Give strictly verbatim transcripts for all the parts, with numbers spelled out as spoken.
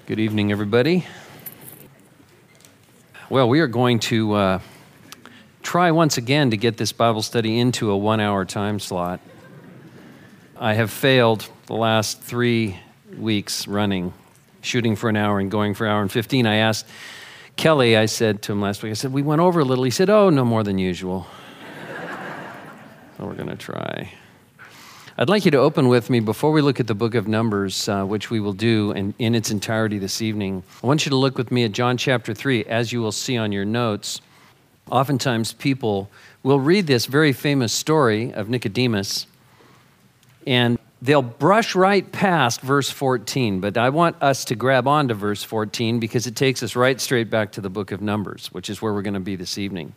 Good evening, everybody. Well, we are going to uh, try once again to get this Bible study into a one-hour time slot. I have failed the last three weeks running, shooting for an hour and going for an hour and fifteen. I asked Kelly, I said to him last week, I said, we went over a little. He said, oh, no more than usual. So we're going to try. I'd like you to open with me before we look at the book of Numbers, uh, which we will do in, in its entirety this evening. I want you to look with me at John chapter three. As you will see on your notes, oftentimes people will read this very famous story of Nicodemus, and they'll brush right past verse fourteen, but I want us to grab onto verse fourteen because it takes us right straight back to the book of Numbers, which is where we're going to be this evening.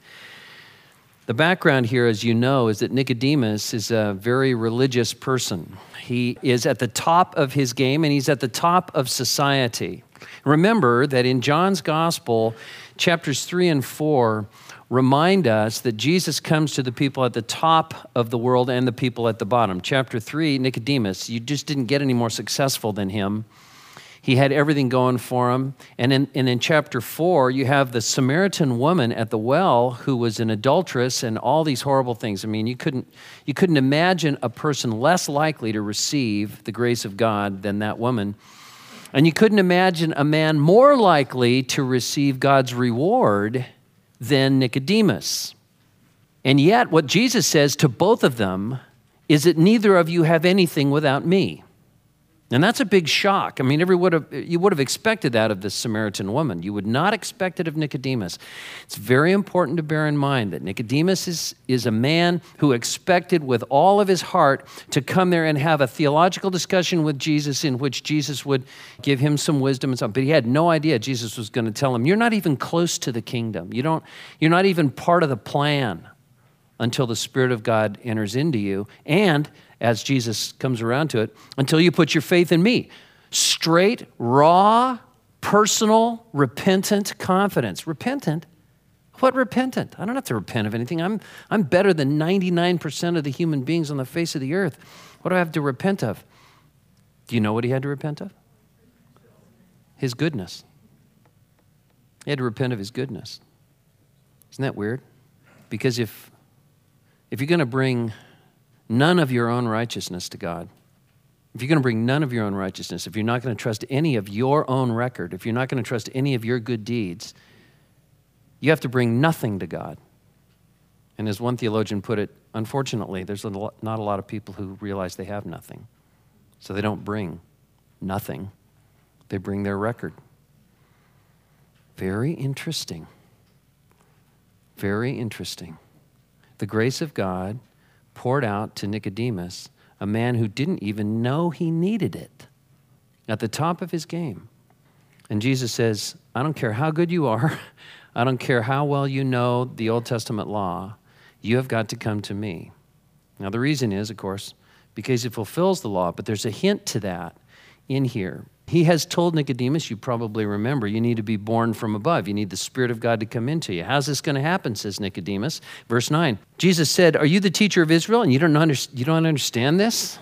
The background here, as you know, is that Nicodemus is a very religious person. He is at the top of his game, and he's at the top of society. Remember that in John's gospel, chapters three and four remind us that Jesus comes to the people at the top of the world and the people at the bottom. Chapter three, Nicodemus, you just didn't get any more successful than him. He had everything going for him. And in, and in chapter four, you have the Samaritan woman at the well who was an adulteress and all these horrible things. I mean, you couldn't, you couldn't imagine a person less likely to receive the grace of God than that woman. And you couldn't imagine a man more likely to receive God's reward than Nicodemus. And yet, what Jesus says to both of them is that neither of you have anything without me. And that's a big shock. I mean, every would have, you would have expected that of the Samaritan woman. You would not expect it of Nicodemus. It's very important to bear in mind that Nicodemus is, is a man who expected with all of his heart to come there and have a theological discussion with Jesus in which Jesus would give him some wisdom and something. But he had no idea Jesus was going to tell him, you're not even close to the kingdom. You don't, you're not even part of the plan until the Spirit of God enters into you. And as Jesus comes around to it, until you put your faith in me. Straight, raw, personal, repentant confidence. Repentant? What repentant? I don't have to repent of anything. I'm, I'm better than ninety-nine percent of the human beings on the face of the earth. What do I have to repent of? Do you know what he had to repent of? His goodness. He had to repent of his goodness. Isn't that weird? Because if, if you're going to bring none of your own righteousness to God, if you're going to bring none of your own righteousness, if you're not going to trust any of your own record, if you're not going to trust any of your good deeds, you have to bring nothing to God. And as one theologian put it, unfortunately, there's a lot, not a lot of people who realize they have nothing. So they don't bring nothing. They bring their record. Very interesting. Very interesting. The grace of God poured out to Nicodemus, a man who didn't even know he needed it, at the top of his game. And Jesus says, I don't care how good you are, I don't care how well you know the Old Testament law, you have got to come to me. Now the reason is, of course, because he fulfills the law, but there's a hint to that in here. He has told Nicodemus, you probably remember, you need to be born from above. You need the Spirit of God to come into you. How's this going to happen, says Nicodemus. Verse nine, Jesus said, are you the teacher of Israel and you don't, under, you don't understand this?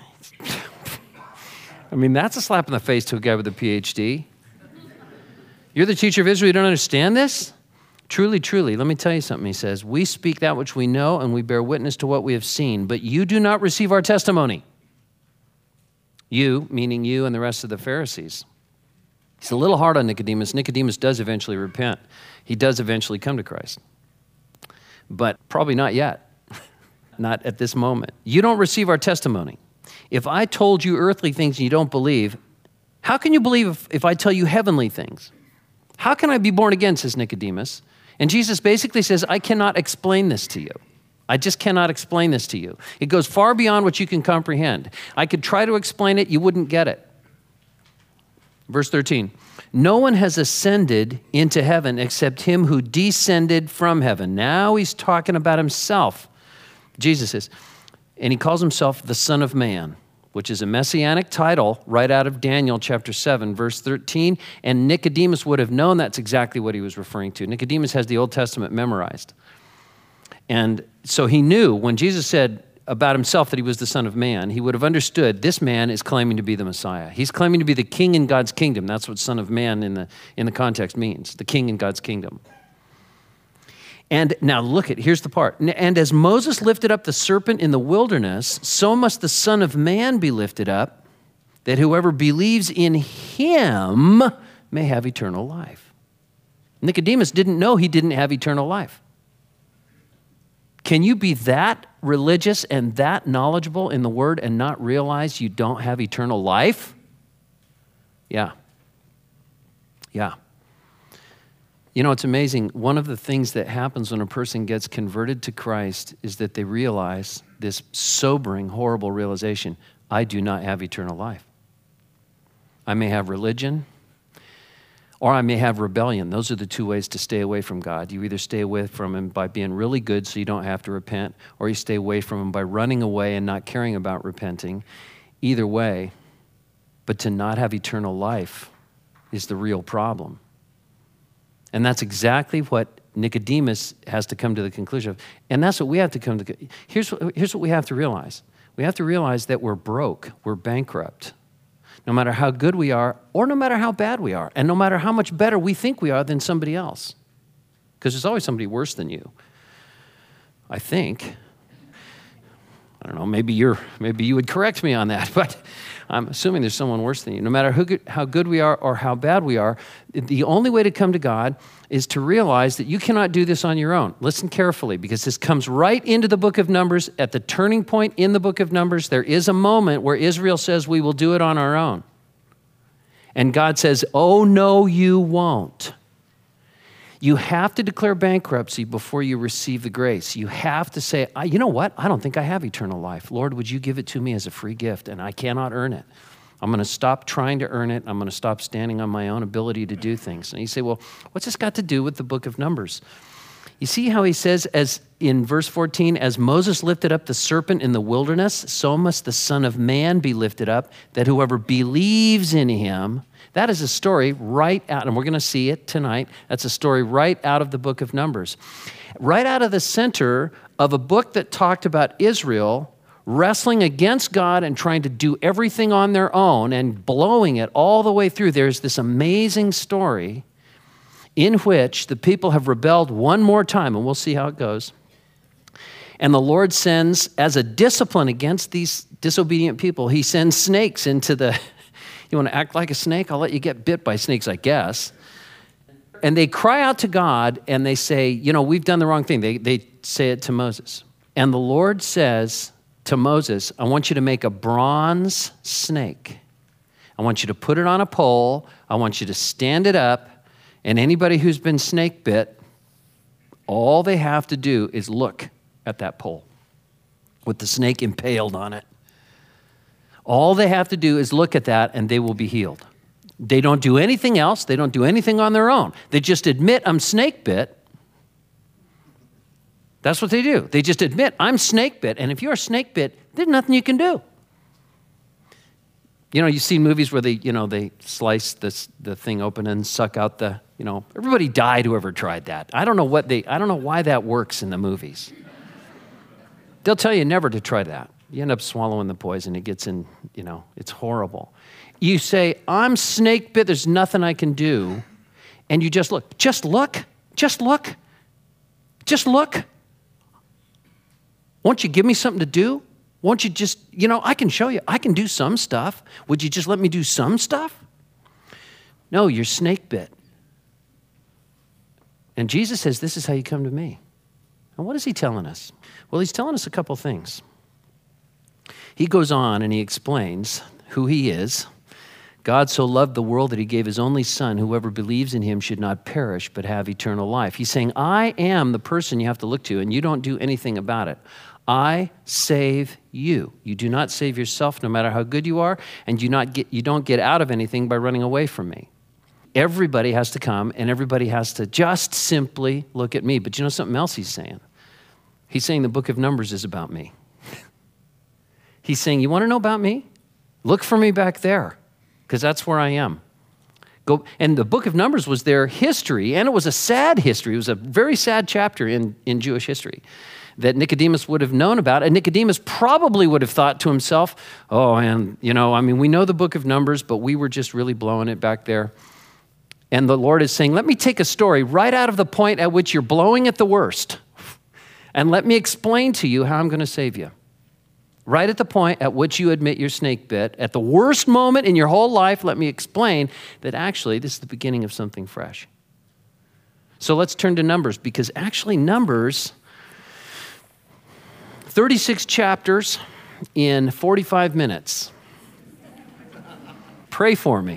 I mean, that's a slap in the face to a guy with a P H D. You're the teacher of Israel, you don't understand this? Truly, truly, let me tell you something, he says. We speak that which we know and we bear witness to what we have seen, but you do not receive our testimony. You, meaning you and the rest of the Pharisees. He's a little hard on Nicodemus. Nicodemus does eventually repent. He does eventually come to Christ. But probably not yet. Not at this moment. You don't receive our testimony. If I told you earthly things and you don't believe, how can you believe if, if I tell you heavenly things? How can I be born again, says Nicodemus. And Jesus basically says, I cannot explain this to you. I just cannot explain this to you. It goes far beyond what you can comprehend. I could try to explain it, you wouldn't get it. Verse thirteen, no one has ascended into heaven except him who descended from heaven. Now he's talking about himself. Jesus is, and he calls himself the Son of Man, which is a messianic title right out of Daniel chapter seven, verse thirteen. And Nicodemus would have known that's exactly what he was referring to. Nicodemus has the Old Testament memorized. And so he knew when Jesus said, about himself that he was the Son of Man, he would have understood this man is claiming to be the Messiah. He's claiming to be the king in God's kingdom. That's what Son of Man in the, in the context means, the king in God's kingdom. And now look at, here's the part. And as Moses lifted up the serpent in the wilderness, so must the Son of Man be lifted up, that whoever believes in him may have eternal life. Nicodemus didn't know he didn't have eternal life. Can you be that religious and that knowledgeable in the Word and not realize you don't have eternal life? Yeah. Yeah. You know, it's amazing. One of the things that happens when a person gets converted to Christ is that they realize this sobering, horrible realization: I do not have eternal life. I may have religion, or I may have rebellion. Those are the two ways to stay away from God. You either stay away from him by being really good so you don't have to repent, or you stay away from him by running away and not caring about repenting. Either way, but to not have eternal life is the real problem. And that's exactly what Nicodemus has to come to the conclusion of. And that's what we have to come to. Here's what, here's what we have to realize. We have to realize that we're broke, we're bankrupt. No matter how good we are, or no matter how bad we are, and no matter how much better we think we are than somebody else. Because there's always somebody worse than you, I think. I don't know, maybe you're, maybe you would correct me on that, but I'm assuming there's someone worse than you. No matter who good, how good we are or how bad we are, the only way to come to God is to realize that you cannot do this on your own. Listen carefully, because this comes right into the book of Numbers. At the turning point in the book of Numbers, there is a moment where Israel says, we will do it on our own. And God says, oh, no, you won't. You have to declare bankruptcy before you receive the grace. You have to say, you know what? I don't think I have eternal life. Lord, would you give it to me as a free gift? And I cannot earn it. I'm going to stop trying to earn it. I'm going to stop standing on my own ability to do things. And you say, well, what's this got to do with the book of Numbers? You see how he says, as in verse fourteen, as Moses lifted up the serpent in the wilderness, so must the Son of Man be lifted up, that whoever believes in him. That is a story right out, and we're going to see it tonight. That's a story right out of the book of Numbers. Right out of the center of a book that talked about Israel wrestling against God and trying to do everything on their own and blowing it all the way through. There's this amazing story in which the people have rebelled one more time, and we'll see how it goes. And the Lord sends, as a discipline against these disobedient people, he sends snakes into the... You want to act like a snake? I'll let you get bit by snakes, I guess. And they cry out to God, and they say, you know, we've done the wrong thing. They, they say it to Moses. And the Lord says to Moses, I want you to make a bronze snake. I want you to put it on a pole. I want you to stand it up. And anybody who's been snake bit, all they have to do is look at that pole with the snake impaled on it. All they have to do is look at that and they will be healed. They don't do anything else. They don't do anything on their own. They just admit, I'm snake bit. That's what they do. They just admit, I'm snake bit. And if you're snake bit, there's nothing you can do. You know, you see movies where they, you know, they slice this, the thing open and suck out the, you know, everybody died whoever tried that. I don't know what they, I don't know why that works in the movies. They'll tell you never to try that. You end up swallowing the poison. It gets in, you know, it's horrible. You say, I'm snake bit. There's nothing I can do. And you just look. Just look. Just look. Just look. Won't you give me something to do? Won't you just, you know, I can show you. I can do some stuff. Would you just let me do some stuff? No, you're snake bit. And Jesus says, this is how you come to me. And what is he telling us? Well, he's telling us a couple things. He goes on and he explains who he is. God so loved the world that he gave his only son. Whoever believes in him should not perish, but have eternal life. He's saying, I am the person you have to look to, and you don't do anything about it. I save you. You do not save yourself no matter how good you are, and you, not get, you don't get out of anything by running away from me. Everybody has to come, and everybody has to just simply look at me. But you know something else he's saying? He's saying the book of Numbers is about me. He's saying, you want to know about me? Look for me back there, because that's where I am. Go, and the book of Numbers was their history, and it was a sad history. It was a very sad chapter in, in Jewish history. that Nicodemus would have known about. And Nicodemus probably would have thought to himself, oh, and, you know, I mean, we know the book of Numbers, but we were just really blowing it back there. And the Lord is saying, let me take a story right out of the point at which you're blowing it the worst, and let me explain to you how I'm going to save you. Right at the point at which you admit your snake bit, at the worst moment in your whole life, let me explain that actually this is the beginning of something fresh. So let's turn to Numbers, because actually Numbers, thirty-six chapters in forty-five minutes. Pray for me.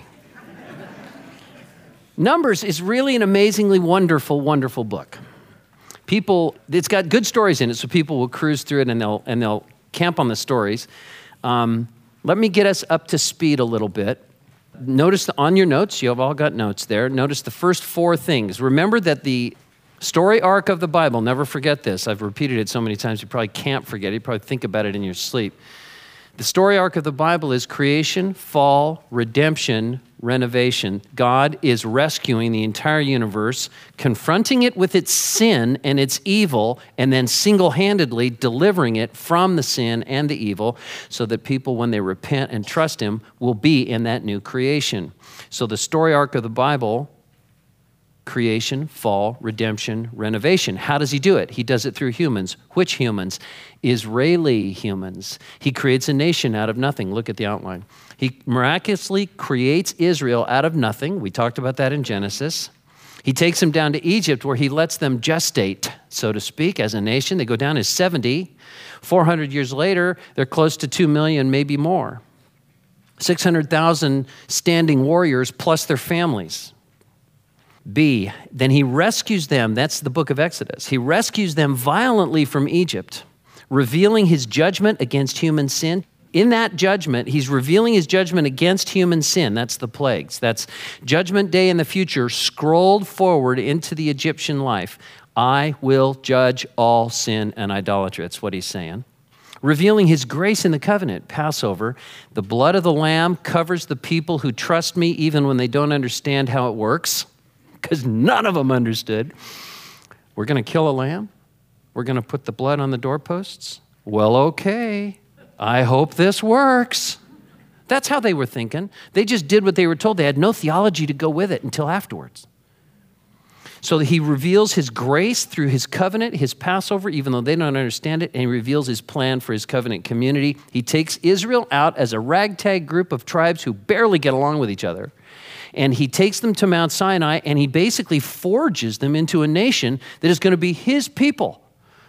Numbers is really an amazingly wonderful, wonderful book. People, it's got good stories in it, so people will cruise through it and they'll and they'll camp on the stories. Um, let me get us up to speed a little bit. Notice on your notes, you have all got notes there. Notice the first four things. Remember that the story arc of the Bible, never forget this. I've repeated it so many times, you probably can't forget it. You probably think about it in your sleep. The story arc of the Bible is creation, fall, redemption, renovation. God is rescuing the entire universe, confronting it with its sin and its evil, and then single-handedly delivering it from the sin and the evil so that people, when they repent and trust him, will be in that new creation. So the story arc of the Bible, creation, fall, redemption, renovation. How does he do it? He does it through humans. Which humans? Israeli humans. He creates a nation out of nothing. Look at the outline. He miraculously creates Israel out of nothing. We talked about that in Genesis. He takes them down to Egypt, where he lets them gestate, so to speak, as a nation. They go down as seventy. four hundred years later, they're close to two million, maybe more. six hundred thousand standing warriors plus their families. B, then he rescues them. That's the book of Exodus. He rescues them violently from Egypt, revealing his judgment against human sin. In that judgment, he's revealing his judgment against human sin. That's the plagues. That's judgment day in the future, scrolled forward into the Egyptian life. I will judge all sin and idolatry. That's what he's saying. Revealing his grace in the covenant, Passover. The blood of the lamb covers the people who trust me even when they don't understand how it works, because none of them understood. We're going to kill a lamb? We're going to put the blood on the doorposts? Well, okay. I hope this works. That's how they were thinking. They just did what they were told. They had no theology to go with it until afterwards. So he reveals his grace through his covenant, his Passover, even though they don't understand it, and he reveals his plan for his covenant community. He takes Israel out as a ragtag group of tribes who barely get along with each other. And he takes them to Mount Sinai, and he basically forges them into a nation that is going to be his people.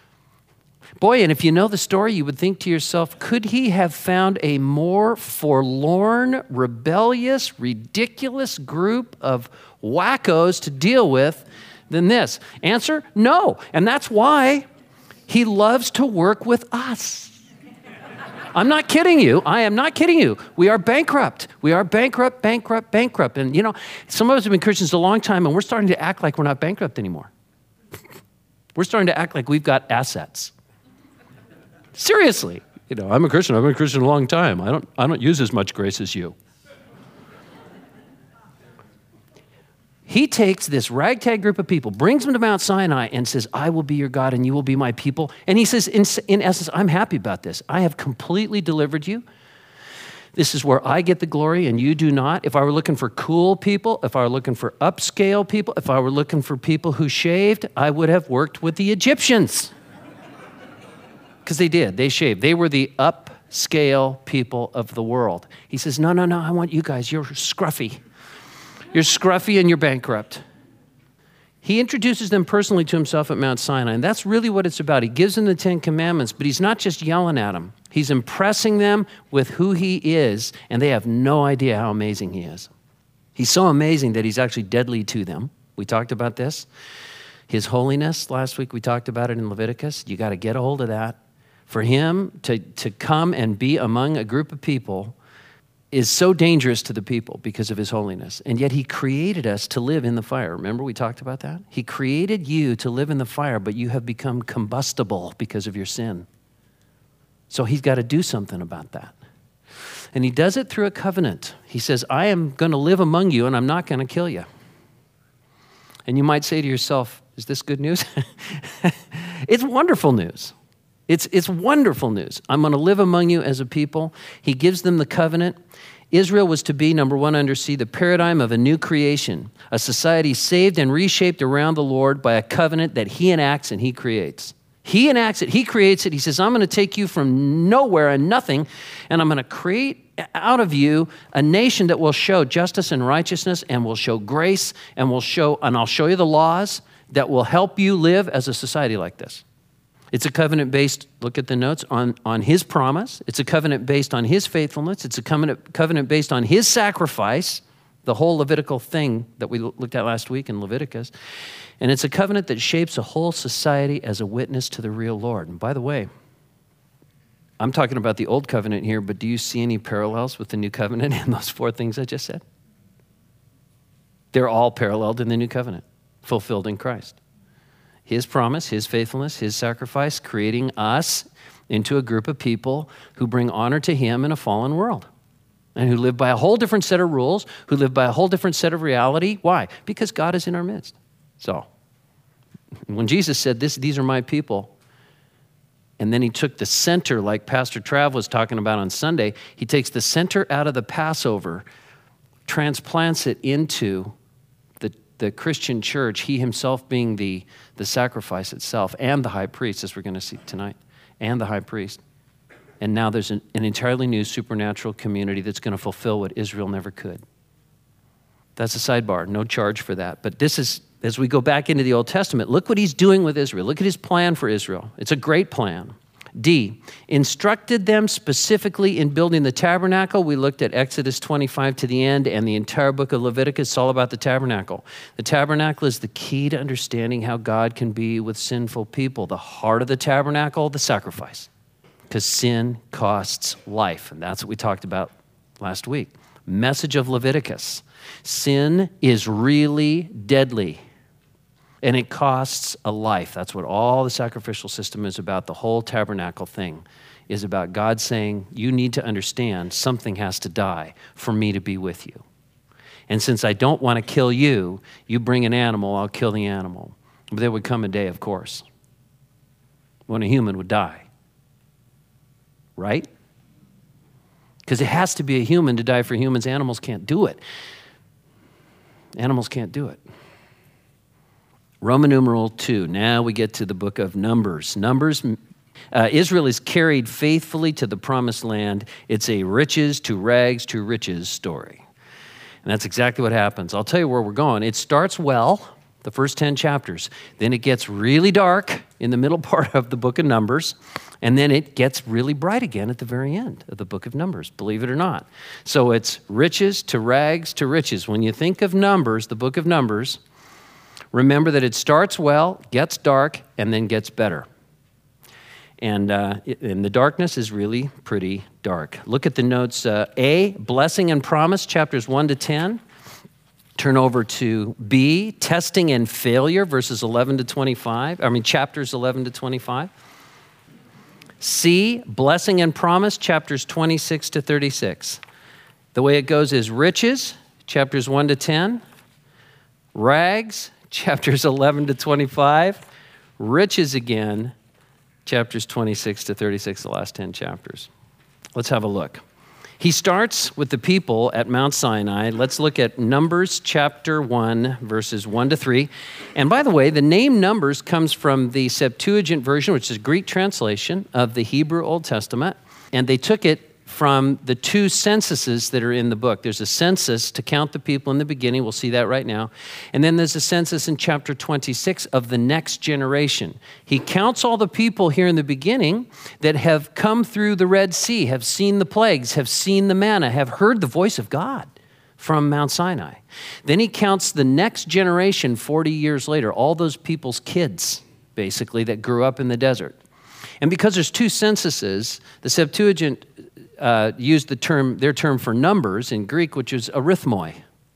Boy, and if you know the story, you would think to yourself, could he have found a more forlorn, rebellious, ridiculous group of wackos to deal with than this? Answer, no. And that's why he loves to work with us. I'm not kidding you. I am not kidding you. We are bankrupt. We are bankrupt, bankrupt, bankrupt. And, you know, some of us have been Christians a long time, and we're starting to act like we're not bankrupt anymore. We're starting to act like we've got assets. Seriously. You know, I'm a Christian. I've been a Christian a long time. I don't, I don't use as much grace as you. He takes this ragtag group of people, brings them to Mount Sinai, and says, I will be your God and you will be my people. And he says, in, in essence, I'm happy about this. I have completely delivered you. This is where I get the glory and you do not. If I were looking for cool people, if I were looking for upscale people, if I were looking for people who shaved, I would have worked with the Egyptians. Because they did. They shaved. They were the upscale people of the world. He says, no, no, no, I want you guys. You're scruffy. You're scruffy and you're bankrupt. He introduces them personally to himself at Mount Sinai, and that's really what it's about. He gives them the Ten Commandments, but he's not just yelling at them. He's impressing them with who he is, and they have no idea how amazing he is. He's so amazing that he's actually deadly to them. We talked about this. His holiness, last week we talked about it in Leviticus. You got to get a hold of that. For him to, to come and be among a group of people is so dangerous to the people because of his holiness. And yet he created us to live in the fire. Remember we talked about that? He created you to live in the fire, but you have become combustible because of your sin. So he's got to do something about that. And he does it through a covenant. He says, I am going to live among you and I'm not going to kill you. And you might say to yourself, is this good news? It's wonderful news. It's, it's wonderful news. I'm going to live among you as a people. He gives them the covenant. Israel was to be, number one, undersea, the paradigm of a new creation, a society saved and reshaped around the Lord by a covenant that he enacts and he creates. He enacts it. He creates it. He says, I'm going to take you from nowhere and nothing, and I'm going to create out of you a nation that will show justice and righteousness and will show grace and will show, and I'll show you the laws that will help you live as a society like this. It's a covenant based, look at the notes, on, on his promise. It's a covenant based on his faithfulness. It's a covenant, covenant based on his sacrifice, the whole Levitical thing that we looked at last week in Leviticus. And it's a covenant that shapes a whole society as a witness to the real Lord. And by the way, I'm talking about the old covenant here, but do you see any parallels with the new covenant in those four things I just said? They're all paralleled in the new covenant, fulfilled in Christ. His promise, his faithfulness, his sacrifice, creating us into a group of people who bring honor to him in a fallen world and who live by a whole different set of rules, who live by a whole different set of reality. Why? Because God is in our midst. So when Jesus said, this, these are my people, and then he took the center, like Pastor Trav was talking about on Sunday, he takes the center out of the Passover, transplants it into the, the Christian church, he himself being the, the sacrifice itself and the high priest, as we're going to see tonight, and the high priest. And now there's an, an entirely new supernatural community that's going to fulfill what Israel never could. That's a sidebar, no charge for that. But this is, as we go back into the Old Testament, look what he's doing with Israel. Look at his plan for Israel. It's a great plan. D, instructed them specifically in building the tabernacle. We looked at Exodus twenty-five to the end, and the entire book of Leviticus is all about the tabernacle. The tabernacle is the key to understanding how God can be with sinful people. The heart of the tabernacle, the sacrifice, because sin costs life, and that's what we talked about last week. Message of Leviticus. Sin is really deadly, and it costs a life. That's what all the sacrificial system is about. The whole tabernacle thing is about God saying, you need to understand something has to die for me to be with you. And since I don't want to kill you, you bring an animal, I'll kill the animal. But there would come a day, of course, when a human would die. Right? Because it has to be a human to die for humans. Animals can't do it. Animals can't do it. Roman numeral two. Now we get to the book of Numbers. Numbers, uh, Israel is carried faithfully to the promised land. It's a riches to rags to riches story. And that's exactly what happens. I'll tell you where we're going. It starts well, the first ten chapters. Then it gets really dark in the middle part of the book of Numbers. And then it gets really bright again at the very end of the book of Numbers, believe it or not. So it's riches to rags to riches. When you think of Numbers, the book of Numbers, remember that it starts well, gets dark, and then gets better. And, uh, it, and the darkness is really pretty dark. Look at the notes. Uh, A, blessing and promise, chapters one to ten. Turn over to B, testing and failure, verses eleven to twenty-five. I mean, chapters eleven to twenty-five. C, blessing and promise, chapters twenty-six to thirty-six. The way it goes is riches, chapters one to ten. Rags, chapters eleven to twenty-five. Riches again, chapters twenty-six to thirty-six, the last ten chapters. Let's have a look. He starts with the people at Mount Sinai. Let's look at Numbers chapter one, verses one to three. And by the way, the name Numbers comes from the Septuagint version, which is a Greek translation of the Hebrew Old Testament. And they took it from the two censuses that are in the book. There's a census to count the people in the beginning. We'll see that right now. And then there's a census in chapter twenty-six of the next generation. He counts all the people here in the beginning that have come through the Red Sea, have seen the plagues, have seen the manna, have heard the voice of God from Mount Sinai. Then he counts the next generation forty years later, all those people's kids, basically, that grew up in the desert. And because there's two censuses, the Septuagint Uh, used the term, their term for numbers in Greek, which is arithmoi.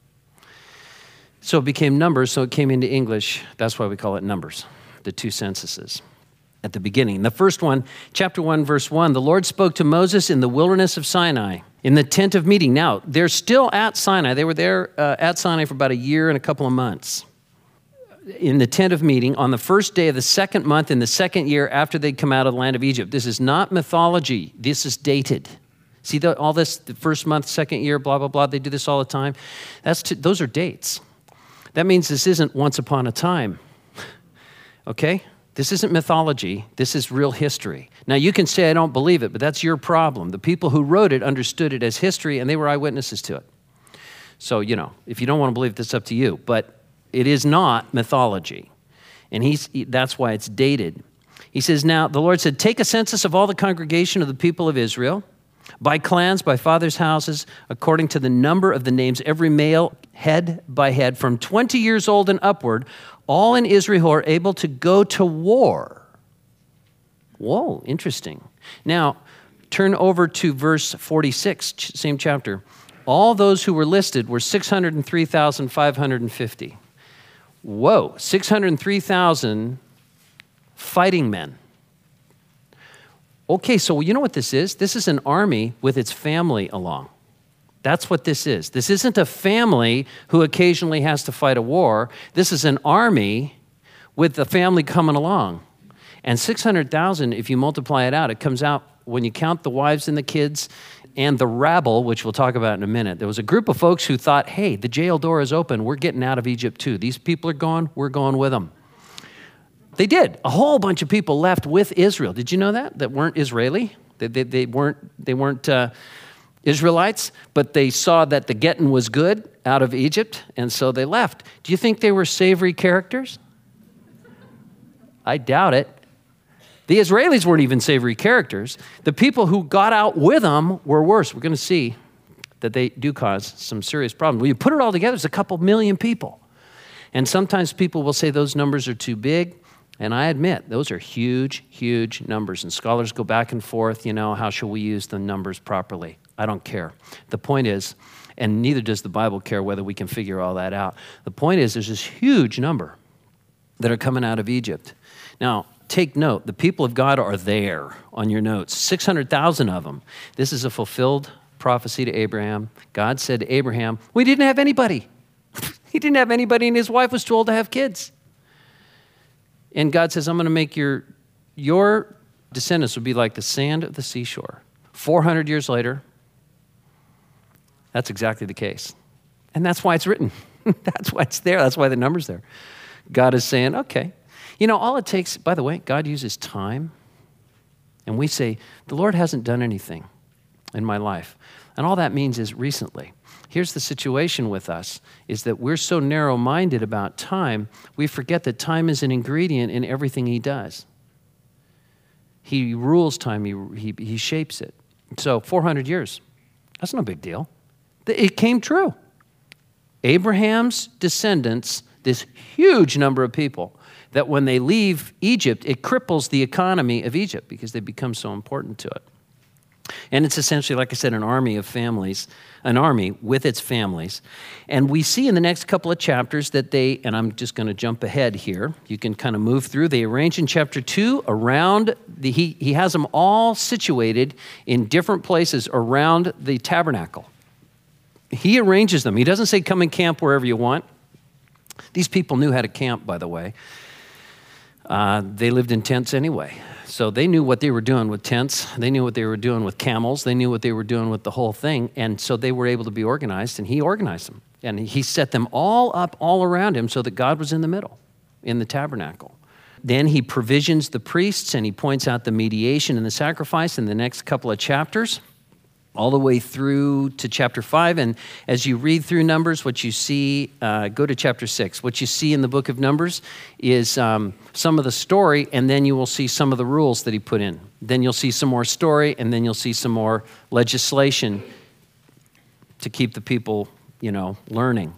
So it became numbers, so it came into English. That's why we call it Numbers, the two censuses at the beginning. The first one, chapter one, verse one, the Lord spoke to Moses in the wilderness of Sinai, in the tent of meeting. Now, they're still at Sinai. They were there uh, at Sinai for about a year and a couple of months. in the tent of meeting on the first day of the second month in the second year after they'd come out of the land of Egypt. This is not mythology. This is dated. See the, all this, the first month, second year, blah, blah, blah. They do this all the time. That's to, those are dates. That means this isn't once upon a time. Okay? This isn't mythology. This is real history. Now, you can say, I don't believe it, but that's your problem. The people who wrote it understood it as history, and they were eyewitnesses to it. So, you know, if you don't want to believe it, that's up to you. But it is not mythology. And he's, he, that's why it's dated. He says, now, the Lord said, take a census of all the congregation of the people of Israel, by clans, by fathers' houses, according to the number of the names, every male, head by head, from twenty years old and upward, all in Israel who are able to go to war. Whoa, interesting. Now, turn over to verse forty-six, same chapter. All those who were listed were six hundred three thousand five hundred fifty. Whoa, six hundred three thousand fighting men. Okay, so you know what this is? This is an army with its family along. That's what this is. This isn't a family who occasionally has to fight a war. This is an army with the family coming along. And six hundred thousand, if you multiply it out, it comes out, when you count the wives and the kids and the rabble, which we'll talk about in a minute, there was a group of folks who thought, hey, the jail door is open. We're getting out of Egypt too. These people are gone. We're going with them. They did. A whole bunch of people left with Israel. Did you know that? That weren't Israeli. They, they, they weren't, they weren't uh, Israelites, but they saw that the getting was good out of Egypt, and so they left. Do you think they were savory characters? I doubt it. The Israelis weren't even savory characters. The people who got out with them were worse. We're going to see that they do cause some serious problems. When you put it all together, it's a couple million people. And sometimes people will say those numbers are too big. And I admit, those are huge, huge numbers. And scholars go back and forth, you know, how shall we use the numbers properly? I don't care. The point is, and neither does the Bible care whether we can figure all that out. The point is, there's this huge number that are coming out of Egypt. Now, take note, the people of God are there on your notes, six hundred thousand of them. This is a fulfilled prophecy to Abraham. God said to Abraham, we didn't have anybody. He didn't have anybody, and his wife was too old to have kids. And God says, I'm going to make your, your descendants will be like the sand of the seashore. four hundred years later, that's exactly the case. And that's why it's written. That's why it's there. That's why the number's there. God is saying, okay. You know, all it takes, by the way, God uses time. And we say, the Lord hasn't done anything in my life. And all that means is recently. Here's the situation with us, is that we're so narrow-minded about time, we forget that time is an ingredient in everything he does. He rules time, he, he, he shapes it. So four hundred years, that's no big deal. It came true. Abraham's descendants, this huge number of people, that when they leave Egypt, it cripples the economy of Egypt because they become so important to it. And it's essentially, like I said, an army of families, an army with its families. And we see in the next couple of chapters that they, and I'm just going to jump ahead here. You can kind of move through. They arrange in chapter two around, the, he, he has them all situated in different places around the tabernacle. He arranges them. He doesn't say come and camp wherever you want. These people knew how to camp, by the way. Uh, they lived in tents anyway. So they knew what they were doing with tents. They knew what they were doing with camels. They knew what they were doing with the whole thing. And so they were able to be organized, and he organized them. And he set them all up all around him so that God was in the middle, in the tabernacle. Then he provisions the priests, and he points out the mediation and the sacrifice in the next couple of chapters, all the way through to chapter five. And as you read through Numbers, what you see, uh, go to chapter six. What you see in the book of Numbers is um, some of the story, and then you will see some of the rules that he put in. Then you'll see some more story, and then you'll see some more legislation to keep the people, you know, learning.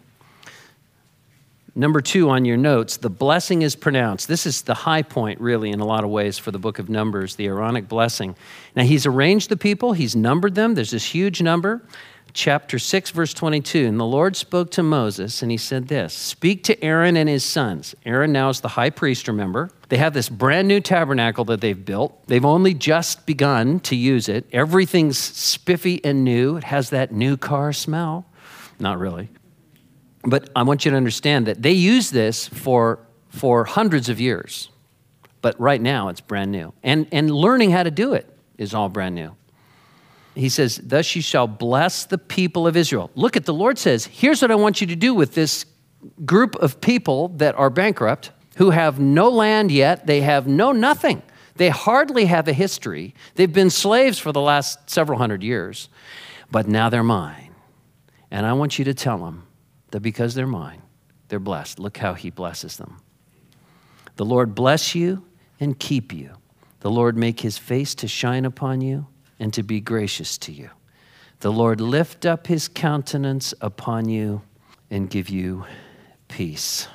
Number two on your notes, the blessing is pronounced. This is the high point, really, in a lot of ways for the book of Numbers, the Aaronic blessing. Now, he's arranged the people. He's numbered them. There's this huge number. Chapter six, verse twenty-two, and the Lord spoke to Moses, and he said this, speak to Aaron and his sons. Aaron now is the high priest, remember. They have this brand new tabernacle that they've built. They've only just begun to use it. Everything's spiffy and new. It has that new car smell. Not really. But I want you to understand that they use this for for hundreds of years. But right now, it's brand new. And, and learning how to do it is all brand new. He says, thus you shall bless the people of Israel. Look at the Lord says, here's what I want you to do with this group of people that are bankrupt, who have no land yet. They have no nothing. They hardly have a history. They've been slaves for the last several hundred years, but now they're mine. And I want you to tell them that because they're mine, they're blessed. Look how he blesses them. The Lord bless you and keep you. The Lord make his face to shine upon you and to be gracious to you. The Lord lift up his countenance upon you and give you peace.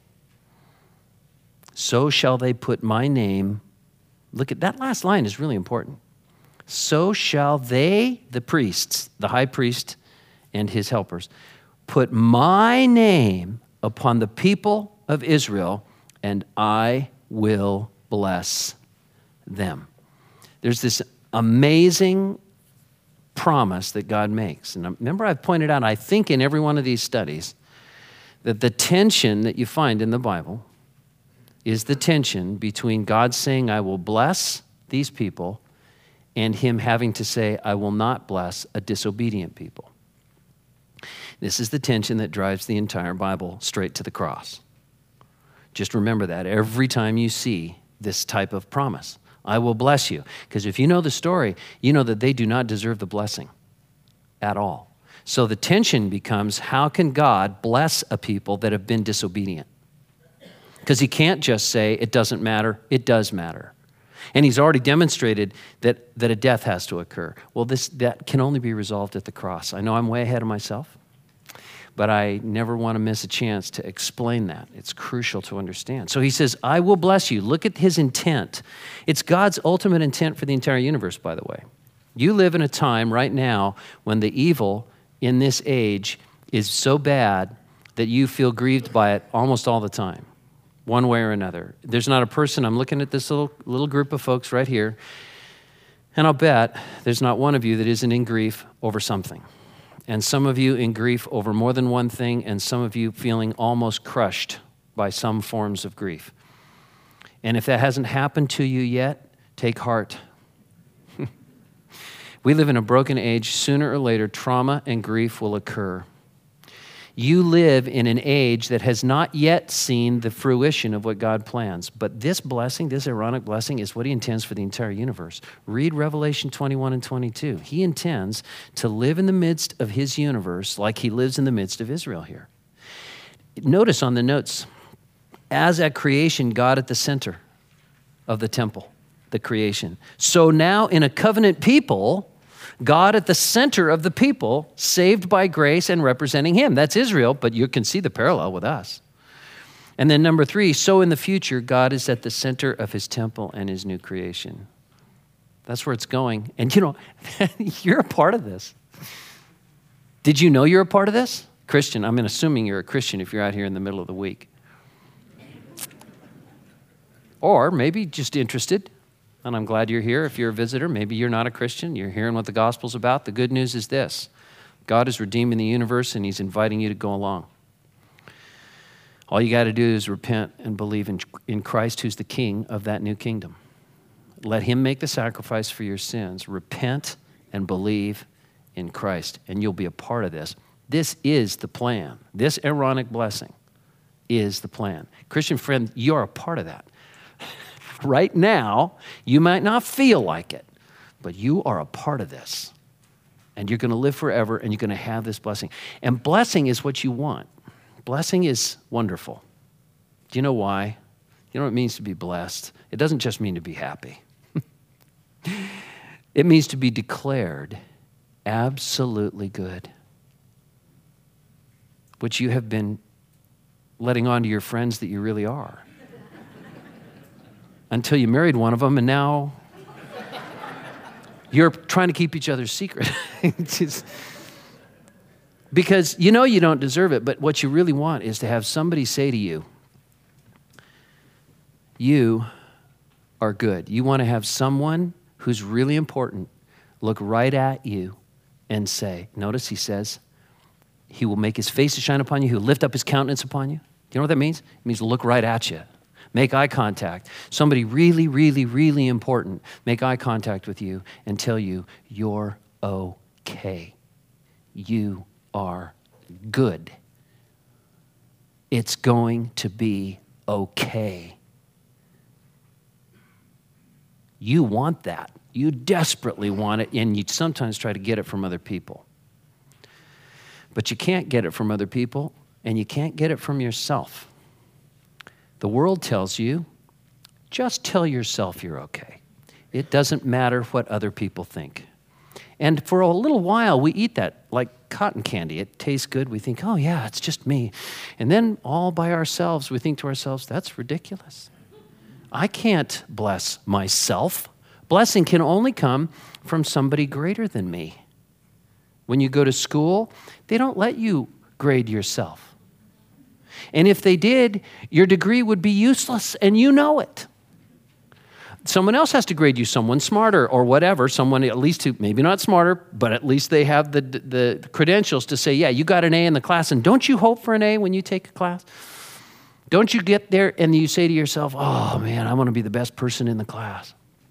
So shall they put my name. Look at that last line is really important. So shall they, the priests, the high priest and his helpers, put my name upon the people of Israel, and I will bless them. There's this amazing promise that God makes. And remember, I've pointed out, I think in every one of these studies, that the tension that you find in the Bible is the tension between God saying, I will bless these people, and him having to say, I will not bless a disobedient people. This is the tension that drives the entire Bible straight to the cross. Just remember that every time you see this type of promise. I will bless you. Because if you know the story, you know that they do not deserve the blessing at all. So the tension becomes, how can God bless a people that have been disobedient? Because he can't just say, it doesn't matter. It does matter. And he's already demonstrated that, that a death has to occur. Well, this that can only be resolved at the cross. I know I'm way ahead of myself, but I never want to miss a chance to explain that. It's crucial to understand. So he says, I will bless you. Look at his intent. It's God's ultimate intent for the entire universe, by the way. You live in a time right now when the evil in this age is so bad that you feel grieved by it almost all the time, one way or another. There's not a person, I'm looking at this little, little group of folks right here, and I'll bet there's not one of you that isn't in grief over something. And some of you in grief over more than one thing, and some of you feeling almost crushed by some forms of grief. And if that hasn't happened to you yet, take heart. We live in a broken age. Sooner or later, trauma and grief will occur. You live in an age that has not yet seen the fruition of what God plans. But this blessing, this Aaronic blessing, is what he intends for the entire universe. Read Revelation twenty-one and twenty-two. He intends to live in the midst of his universe like he lives in the midst of Israel here. Notice on the notes, as at creation, God at the center of the temple, the creation. So now in a covenant people, God at the center of the people, saved by grace and representing him. That's Israel, but you can see the parallel with us. And then number three, so in the future, God is at the center of his temple and his new creation. That's where it's going. And you know, you're a part of this. Did you know you're a part of this? Christian, I'm assuming you're a Christian if you're out here in the middle of the week. Or maybe just interested. And I'm glad you're here. If you're a visitor, maybe you're not a Christian. You're hearing what the gospel's about. The good news is this. God is redeeming the universe, and he's inviting you to go along. All you got to do is repent and believe in, in Christ, who's the king of that new kingdom. Let him make the sacrifice for your sins. Repent and believe in Christ, and you'll be a part of this. This is the plan. This Aaronic blessing is the plan. Christian friend, you're a part of that. Right now, you might not feel like it, but you are a part of this. And you're going to live forever, and you're going to have this blessing. And blessing is what you want. Blessing is wonderful. Do you know why? You know what it means to be blessed? It doesn't just mean to be happy. It means to be declared absolutely good, which you have been letting on to your friends that you really are. Until you married one of them, and now you're trying to keep each other's secret. Just, because you know you don't deserve it, but what you really want is to have somebody say to you, you are good. You want to have someone who's really important look right at you and say, notice he says, he will make his face to shine upon you, he'll lift up his countenance upon you. Do you know what that means? It means look right at you make eye contact. Somebody really, really, really important, make eye contact with you and tell you you're okay. You are good. It's going to be okay. You want that. You desperately want it, and you sometimes try to get it from other people. But you can't get it from other people, and you can't get it from yourself. The world tells you, just tell yourself you're okay. It doesn't matter what other people think. And for a little while, we eat that like cotton candy. It tastes good. We think, oh yeah, it's just me. And then all by ourselves, we think to ourselves, that's ridiculous. I can't bless myself. Blessing can only come from somebody greater than me. When you go to school, they don't let you grade yourself. And if they did, your degree would be useless, and you know it. Someone else has to grade you, someone smarter or whatever, someone at least who, maybe not smarter, but at least they have the, the credentials to say, yeah, you got an A in the class, and don't you hope for an A when you take a class? Don't you get there and you say to yourself, oh man, I want to be the best person in the class?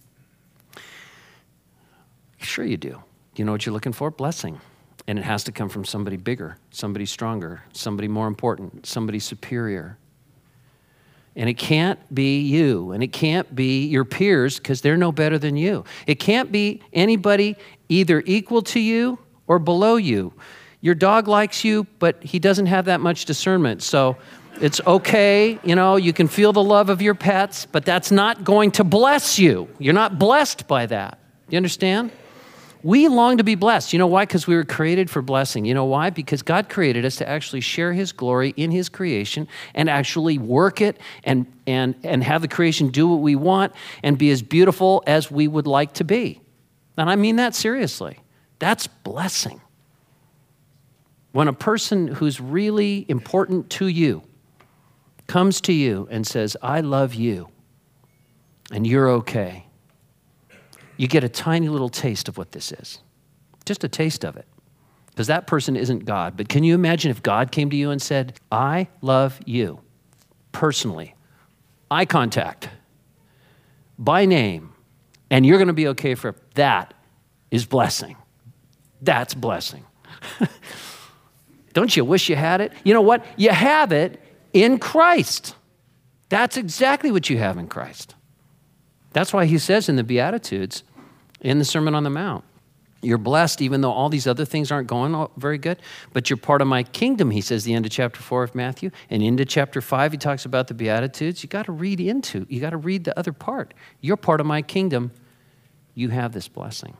Sure you do. You know what you're looking for? Blessing. And it has to come from somebody bigger, somebody stronger, somebody more important, somebody superior. And it can't be you, and it can't be your peers because they're no better than you. It can't be anybody either equal to you or below you. Your dog likes you, but he doesn't have that much discernment. So it's okay, you know, you can feel the love of your pets, but that's not going to bless you. You're not blessed by that. You understand? We long to be blessed. You know why? Because we were created for blessing. You know why? Because God created us to actually share his glory in his creation and actually work it and, and, and have the creation do what we want and be as beautiful as we would like to be. And I mean that seriously. That's blessing. When a person who's really important to you comes to you and says, I love you, and you're okay, you get a tiny little taste of what this is. Just a taste of it. Because that person isn't God. But can you imagine if God came to you and said, I love you personally, eye contact, by name, and you're going to be okay for that is blessing. That's blessing. Don't you wish you had it? You know what? You have it in Christ. That's exactly what you have in Christ. That's why he says in the Beatitudes, in the Sermon on the Mount, you're blessed even though all these other things aren't going very good, but you're part of my kingdom, he says, the end of chapter four of Matthew. And into chapter five, he talks about the Beatitudes. You got to read into, you got to read the other part. You're part of my kingdom. You have this blessing.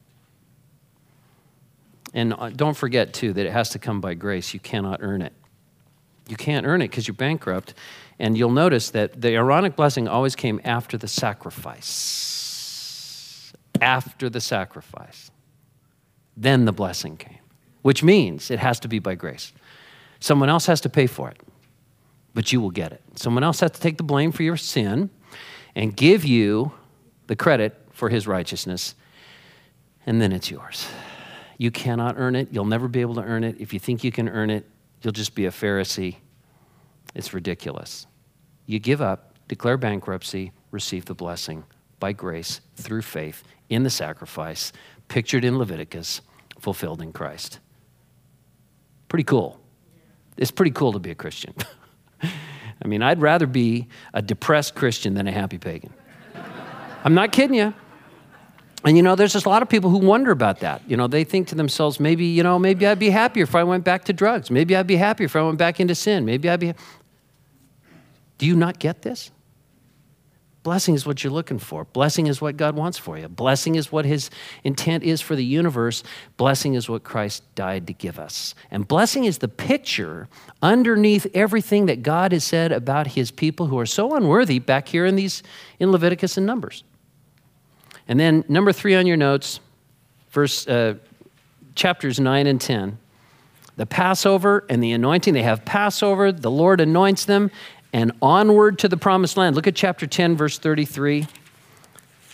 And don't forget, too, that it has to come by grace. You cannot earn it. You can't earn it because you're bankrupt. And you'll notice that the Aaronic blessing always came after the sacrifice. After the sacrifice. Then the blessing came, which means it has to be by grace. Someone else has to pay for it, but you will get it. Someone else has to take the blame for your sin and give you the credit for his righteousness, and then it's yours. You cannot earn it. You'll never be able to earn it. If you think you can earn it, you'll just be a Pharisee. It's ridiculous. You give up, declare bankruptcy, receive the blessing by grace through faith in the sacrifice, pictured in Leviticus, fulfilled in Christ. Pretty cool. It's pretty cool to be a Christian. I mean, I'd rather be a depressed Christian than a happy pagan. I'm not kidding you. And, you know, there's just a lot of people who wonder about that. You know, they think to themselves, maybe, you know, maybe I'd be happier if I went back to drugs. Maybe I'd be happier if I went back into sin. Maybe I'd be... Do you not get this? Blessing is what you're looking for. Blessing is what God wants for you. Blessing is what his intent is for the universe. Blessing is what Christ died to give us. And blessing is the picture underneath everything that God has said about his people who are so unworthy back here in these in Leviticus and Numbers. And then number three on your notes, verse uh, chapters nine and ten. The Passover and the anointing. They have Passover. The Lord anoints them. And onward to the promised land. Look at chapter ten, verse thirty-three.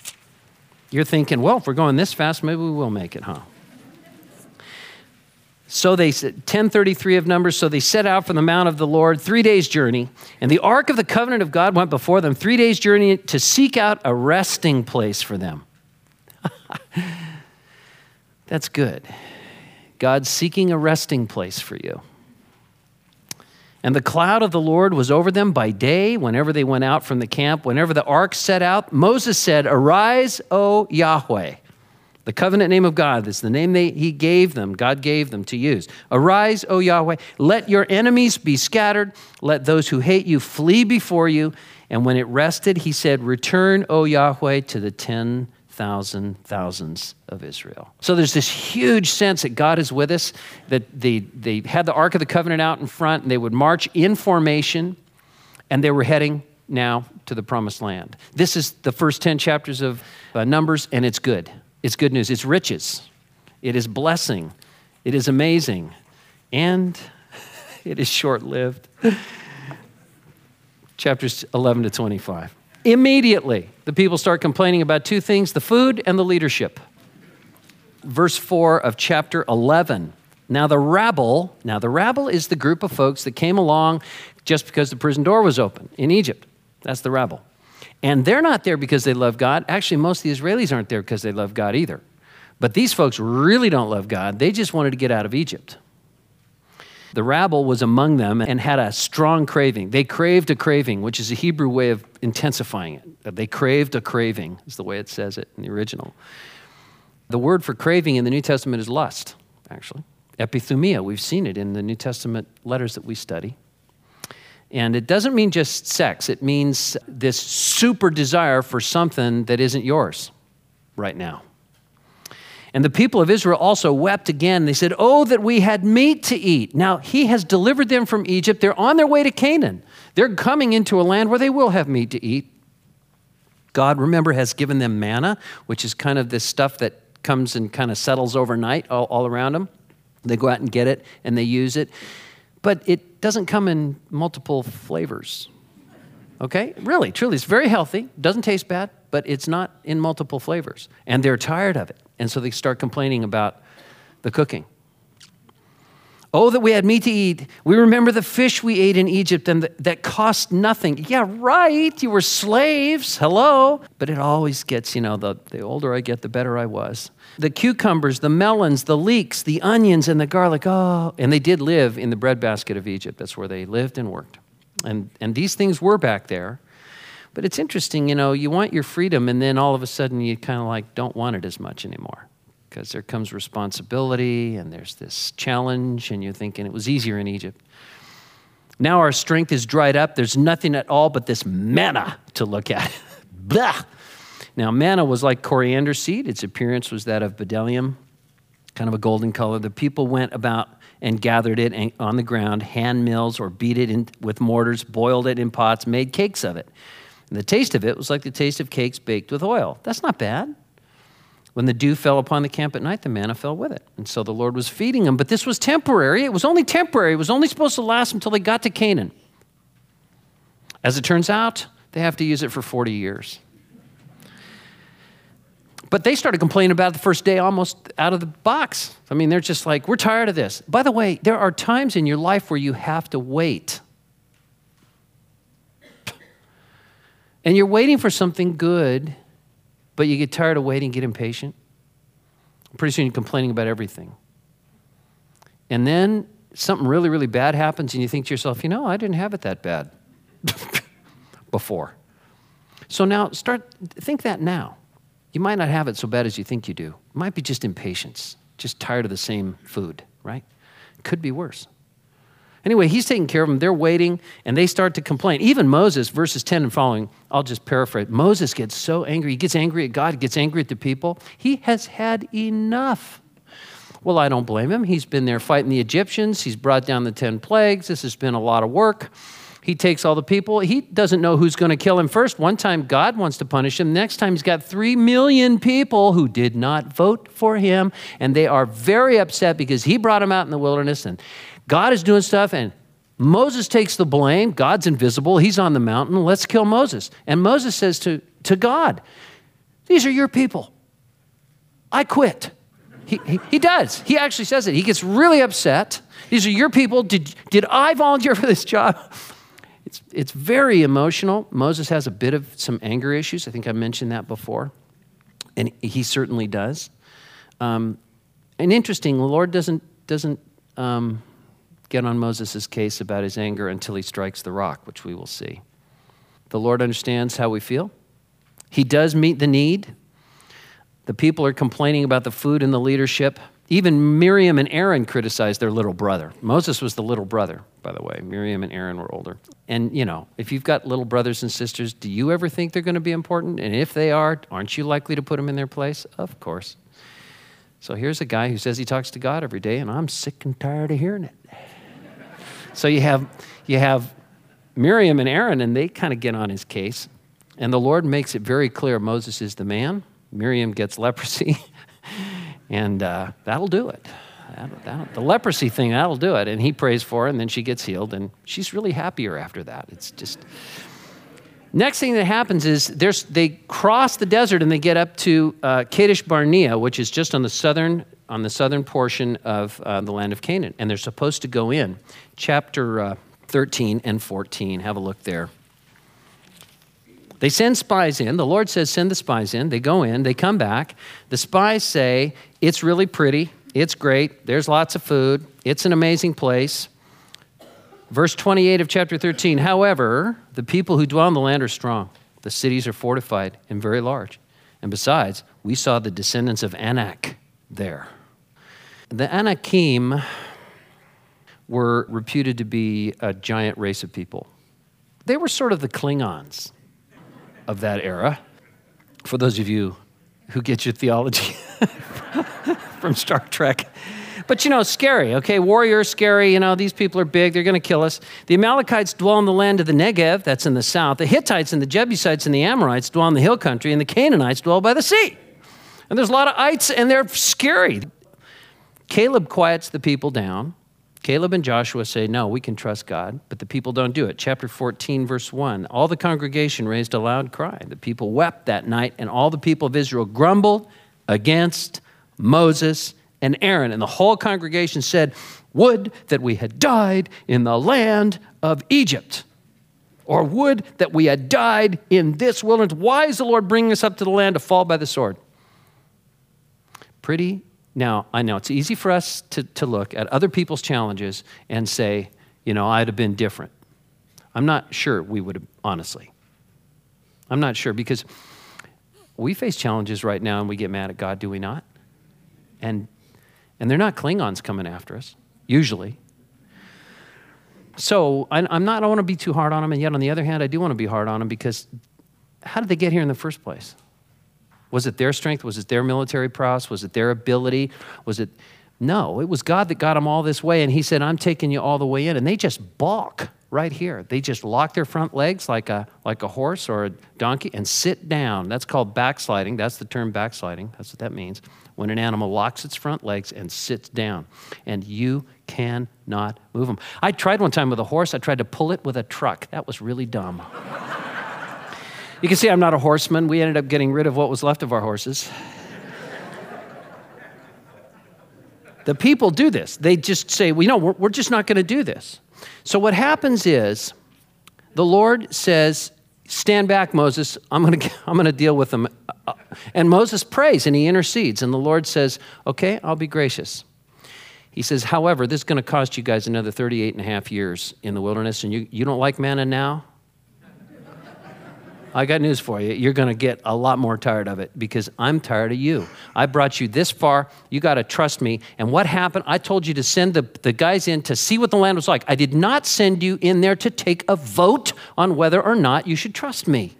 You're thinking, well, if we're going this fast, maybe we will make it, huh? So they said, ten thirty-three of Numbers, so they set out from the mount of the Lord, three days' journey. And the ark of the covenant of God went before them, three days' journey to seek out a resting place for them. That's good. God's seeking a resting place for you. And the cloud of the Lord was over them by day whenever they went out from the camp. Whenever the ark set out, Moses said, "Arise, O Yahweh." The covenant name of God is the name they, he gave them, God gave them to use. "Arise, O Yahweh, let your enemies be scattered. Let those who hate you flee before you." And when it rested, he said, "Return, O Yahweh, to the ten thousand thousands of Israel." So there's this huge sense that God is with us, that they, they had the Ark of the Covenant out in front, and they would march in formation, and they were heading now to the Promised Land. This is the first ten chapters of uh, Numbers, and it's good. It's good news. It's riches. It is blessing. It is amazing. And it is short-lived. Chapters eleven to twenty-five. Immediately, the people start complaining about two things, the food and the leadership. Verse four of chapter eleven. Now the rabble, now the rabble is the group of folks that came along just because the prison door was open in Egypt. That's the rabble. And they're not there because they love God. Actually, most of the Israelis aren't there because they love God either. But these folks really don't love God. They just wanted to get out of Egypt. The rabble was among them and had a strong craving. They craved a craving, which is a Hebrew way of intensifying it. They craved a craving, is the way it says it in the original. The word for craving in the New Testament is lust, actually. Epithumia, we've seen it in the New Testament letters that we study. And it doesn't mean just sex. It means this super desire for something that isn't yours right now. And the people of Israel also wept again. They said, "Oh, that we had meat to eat." Now, he has delivered them from Egypt. They're on their way to Canaan. They're coming into a land where they will have meat to eat. God, remember, has given them manna, which is kind of this stuff that comes and kind of settles overnight all, all around them. They go out and get it, and they use it. But it doesn't come in multiple flavors. Okay? Really, truly, it's very healthy. Doesn't taste bad, but it's not in multiple flavors. And they're tired of it. And so they start complaining about the cooking. "Oh, that we had meat to eat. We remember the fish we ate in Egypt and th- that cost nothing." Yeah, right. You were slaves. Hello. But it always gets, you know, the, the older I get, the better I was. "The cucumbers, the melons, the leeks, the onions, and the garlic." Oh, and they did live in the breadbasket of Egypt. That's where they lived and worked. And, and these things were back there. But it's interesting, you know, you want your freedom, and then all of a sudden you kind of like don't want it as much anymore because there comes responsibility and there's this challenge, and you're thinking it was easier in Egypt. "Now our strength is dried up. There's nothing at all but this manna to look at." Blah! Now, manna was like coriander seed. Its appearance was that of bdellium, kind of a golden color. The people went about and gathered it on the ground, hand mills, or beat it in with mortars, boiled it in pots, made cakes of it. And the taste of it was like the taste of cakes baked with oil. That's not bad. When the dew fell upon the camp at night, the manna fell with it. And so the Lord was feeding them. But this was temporary. It was only temporary. It was only supposed to last until they got to Canaan. As it turns out, they have to use it for forty years. But they started complaining about it the first day almost out of the box. I mean, they're just like, we're tired of this. By the way, there are times in your life where you have to wait. And you're waiting for something good, but you get tired of waiting, get impatient. Pretty soon you're complaining about everything. And then something really, really bad happens and you think to yourself, you know, I didn't have it that bad before. So now start, think that now. You might not have it so bad as you think you do. It might be just impatience, just tired of the same food, right? Could be worse. Anyway, he's taking care of them. They're waiting, and they start to complain. Even Moses, verses ten and following, I'll just paraphrase. Moses gets so angry. He gets angry at God. He gets angry at the people. He has had enough. Well, I don't blame him. He's been there fighting the Egyptians. He's brought down the ten plagues. This has been a lot of work. He takes all the people. He doesn't know who's going to kill him first. One time, God wants to punish him. Next time, he's got three million people who did not vote for him, and they are very upset because he brought them out in the wilderness, and God is doing stuff, and Moses takes the blame. God's invisible. He's on the mountain. Let's kill Moses. And Moses says to, to God, these are your people. I quit. He, he, he does. He actually says it. He gets really upset. These are your people. Did, did I volunteer for this job? It's, it's very emotional. Moses has a bit of some anger issues. I think I mentioned that before. And he certainly does. Um, and interesting, the Lord doesn't, doesn't um, get on Moses' case about his anger until he strikes the rock, which we will see. The Lord understands how we feel. He does meet the need. The people are complaining about the food and the leadership. Even Miriam and Aaron criticized their little brother. Moses was the little brother, by the way. Miriam and Aaron were older. And, you know, if you've got little brothers and sisters, do you ever think they're going to be important? And if they are, aren't you likely to put them in their place? Of course. So here's a guy who says he talks to God every day, and I'm sick and tired of hearing it. So you have, you have Miriam and Aaron, and they kind of get on his case. And the Lord makes it very clear Moses is the man. Miriam gets leprosy. And uh, that'll do it. That'll, that'll, the leprosy thing, that'll do it. And he prays for her, and then she gets healed, and she's really happier after that. It's just... Next thing that happens is there's, they cross the desert, and they get up to uh, Kadesh Barnea, which is just on the southern on the southern portion of uh, the land of Canaan. And they're supposed to go in. Chapter uh, thirteen and fourteen. Have a look there. They send spies in. The Lord says, send the spies in. They go in. They come back. The spies say, it's really pretty. It's great. There's lots of food. It's an amazing place. Verse twenty-eight of chapter thirteen, however, the people who dwell in the land are strong. The cities are fortified and very large. And besides, we saw the descendants of Anak there. The Anakim were reputed to be a giant race of people. They were sort of the Klingons of that era. For those of you who get your theology from Star Trek. But, you know, scary, okay? Warriors, scary, you know, these people are big, they're going to kill us. The Amalekites dwell in the land of the Negev, that's in the south. The Hittites and the Jebusites and the Amorites dwell in the hill country, and the Canaanites dwell by the sea. And there's a lot of ites, and they're scary. Caleb quiets the people down. Caleb and Joshua say, no, we can trust God, but the people don't do it. Chapter fourteen, verse one, all the congregation raised a loud cry. The people wept that night, and all the people of Israel grumbled against Moses and Aaron. And the whole congregation said, would that we had died in the land of Egypt, or would that we had died in this wilderness. Why is the Lord bringing us up to the land to fall by the sword? Pretty Now, I know it's easy for us to, to look at other people's challenges and say, you know, I'd have been different. I'm not sure we would have, honestly. I'm not sure, because we face challenges right now and we get mad at God, do we not? And, and they're not Klingons coming after us, usually. So I, I'm not, I don't want to be too hard on them, and yet on the other hand, I do want to be hard on them, because how did they get here in the first place? Was it their strength? Was it their military prowess? Was it their ability? Was it? No, it was God that got them all this way, and he said, I'm taking you all the way in. And they just balk right here. They just lock their front legs like a, like a horse or a donkey and sit down. That's called backsliding. That's the term backsliding. That's what that means. When an animal locks its front legs and sits down, and you cannot move them. I tried one time with a horse. I tried to pull it with a truck. That was really dumb. You can see I'm not a horseman. We ended up getting rid of what was left of our horses. The people do this. They just say, well, you know, we're, we're just not going to do this. So what happens is the Lord says, stand back, Moses. I'm going to I'm going to deal with them. And Moses prays and he intercedes. And the Lord says, okay, I'll be gracious. He says, however, this is going to cost you guys another thirty-eight and a half years in the wilderness. And you, you don't like manna now? I got news for you. You're going to get a lot more tired of it, because I'm tired of you. I brought you this far. You got to trust me. And what happened? I told you to send the, the guys in to see what the land was like. I did not send you in there to take a vote on whether or not you should trust me.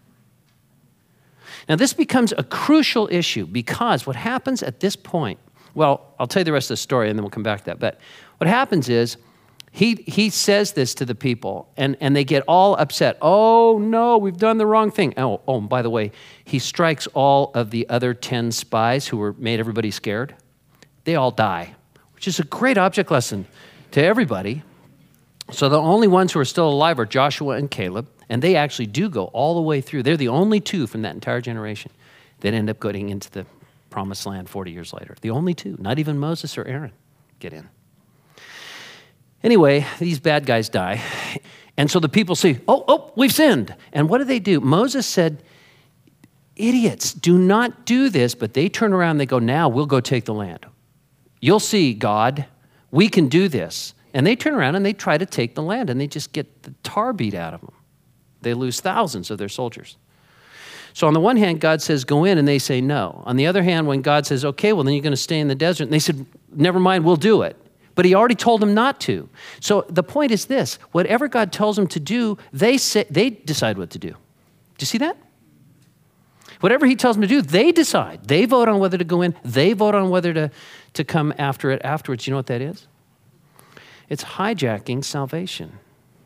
Now, this becomes a crucial issue, because what happens at this point, well, I'll tell you the rest of the story and then we'll come back to that. But what happens is, He, he says this to the people, and, and they get all upset. Oh, no, we've done the wrong thing. Oh, oh, and by the way, he strikes all of the other ten spies who were made everybody scared. They all die, which is a great object lesson to everybody. So the only ones who are still alive are Joshua and Caleb, and they actually do go all the way through. They're the only two from that entire generation that end up getting into the promised land forty years later. The only two, not even Moses or Aaron, get in. Anyway, these bad guys die. And so the people say, oh, oh, we've sinned. And what do they do? Moses said, idiots, do not do this. But they turn around and they go, now we'll go take the land. You'll see, God, we can do this. And they turn around and they try to take the land, and they just get the tar beat out of them. They lose thousands of their soldiers. So on the one hand, God says, go in, and they say no. On the other hand, when God says, okay, well, then you're going to stay in the desert. And they said, never mind, we'll do it. But he already told them not to. So the point is this, whatever God tells them to do, they say, they decide what to do. Do you see that? Whatever he tells them to do, they decide. They vote on whether to go in. They vote on whether to, to come after it afterwards. You know what that is? It's hijacking salvation.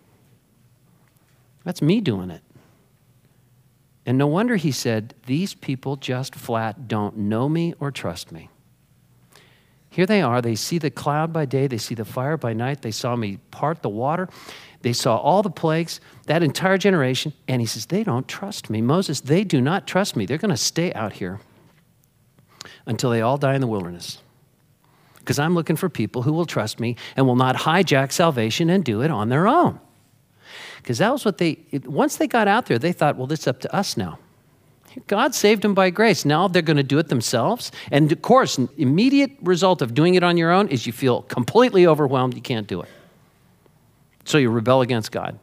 That's me doing it. And no wonder he said, these people just flat don't know me or trust me. Here they are. They see the cloud by day. They see the fire by night. They saw me part the water. They saw all the plagues, that entire generation. And he says, they don't trust me. Moses, they do not trust me. They're going to stay out here until they all die in the wilderness. Because I'm looking for people who will trust me and will not hijack salvation and do it on their own. Because that was what they, once they got out there, they thought, well, this is up to us now. God saved them by grace. Now they're going to do it themselves. And of course, an immediate result of doing it on your own is you feel completely overwhelmed. You can't do it. So you rebel against God.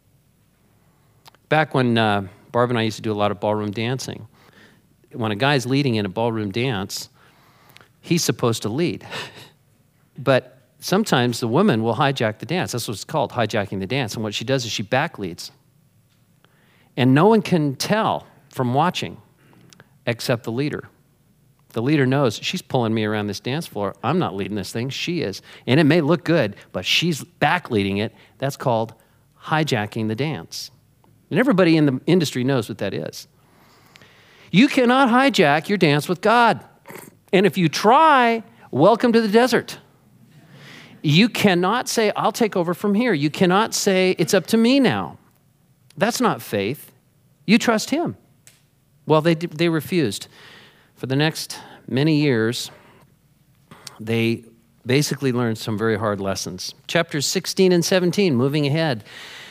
Back when uh, Barb and I used to do a lot of ballroom dancing, when a guy's leading in a ballroom dance, he's supposed to lead. But sometimes the woman will hijack the dance. That's what it's called, hijacking the dance. And what she does is she back leads. And no one can tell from watching except the leader. The leader knows she's pulling me around this dance floor. I'm not leading this thing. She is. And it may look good, but she's back leading it. That's called hijacking the dance. And everybody in the industry knows what that is. You cannot hijack your dance with God. And if you try, welcome to the desert. You cannot say, I'll take over from here. You cannot say, it's up to me now. That's not faith. You trust him. Well, they they refused. For the next many years, they basically learned some very hard lessons. Chapters sixteen and seventeen, moving ahead.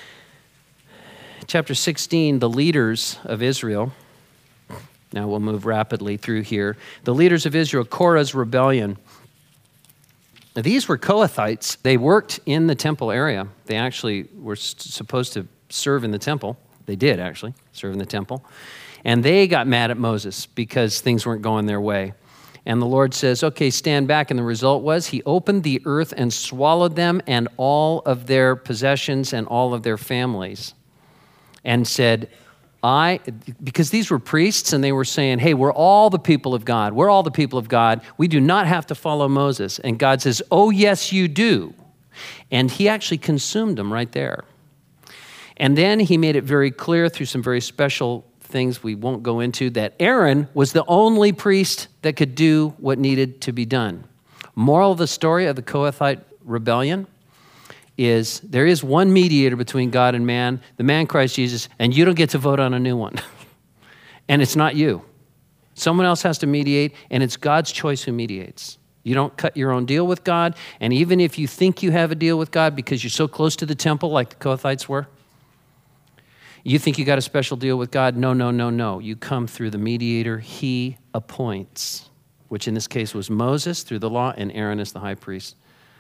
Chapter sixteen, the leaders of Israel. Now we'll move rapidly through here. The leaders of Israel, Korah's rebellion. Now, these were Kohathites. They worked in the temple area. They actually were supposed to serve in the temple. They did, actually, serve in the temple. And they got mad at Moses because things weren't going their way. And the Lord says, okay, stand back. And the result was he opened the earth and swallowed them and all of their possessions and all of their families. And said, I, because these were priests and they were saying, hey, we're all the people of God. We're all the people of God. We do not have to follow Moses. And God says, oh, yes, you do. And he actually consumed them right there. And then he made it very clear through some very special things we won't go into that Aaron was the only priest that could do what needed to be done. Moral of the story of the Kohathite rebellion is there is one mediator between God and man, the man Christ Jesus, and you don't get to vote on a new one. And it's not you. Someone else has to mediate, and it's God's choice who mediates. You don't cut your own deal with God, and even if you think you have a deal with God because you're so close to the temple like the Kohathites were, you think you got a special deal with God? No, no, no, no. You come through the mediator he appoints, which in this case was Moses through the law and Aaron as the high priest.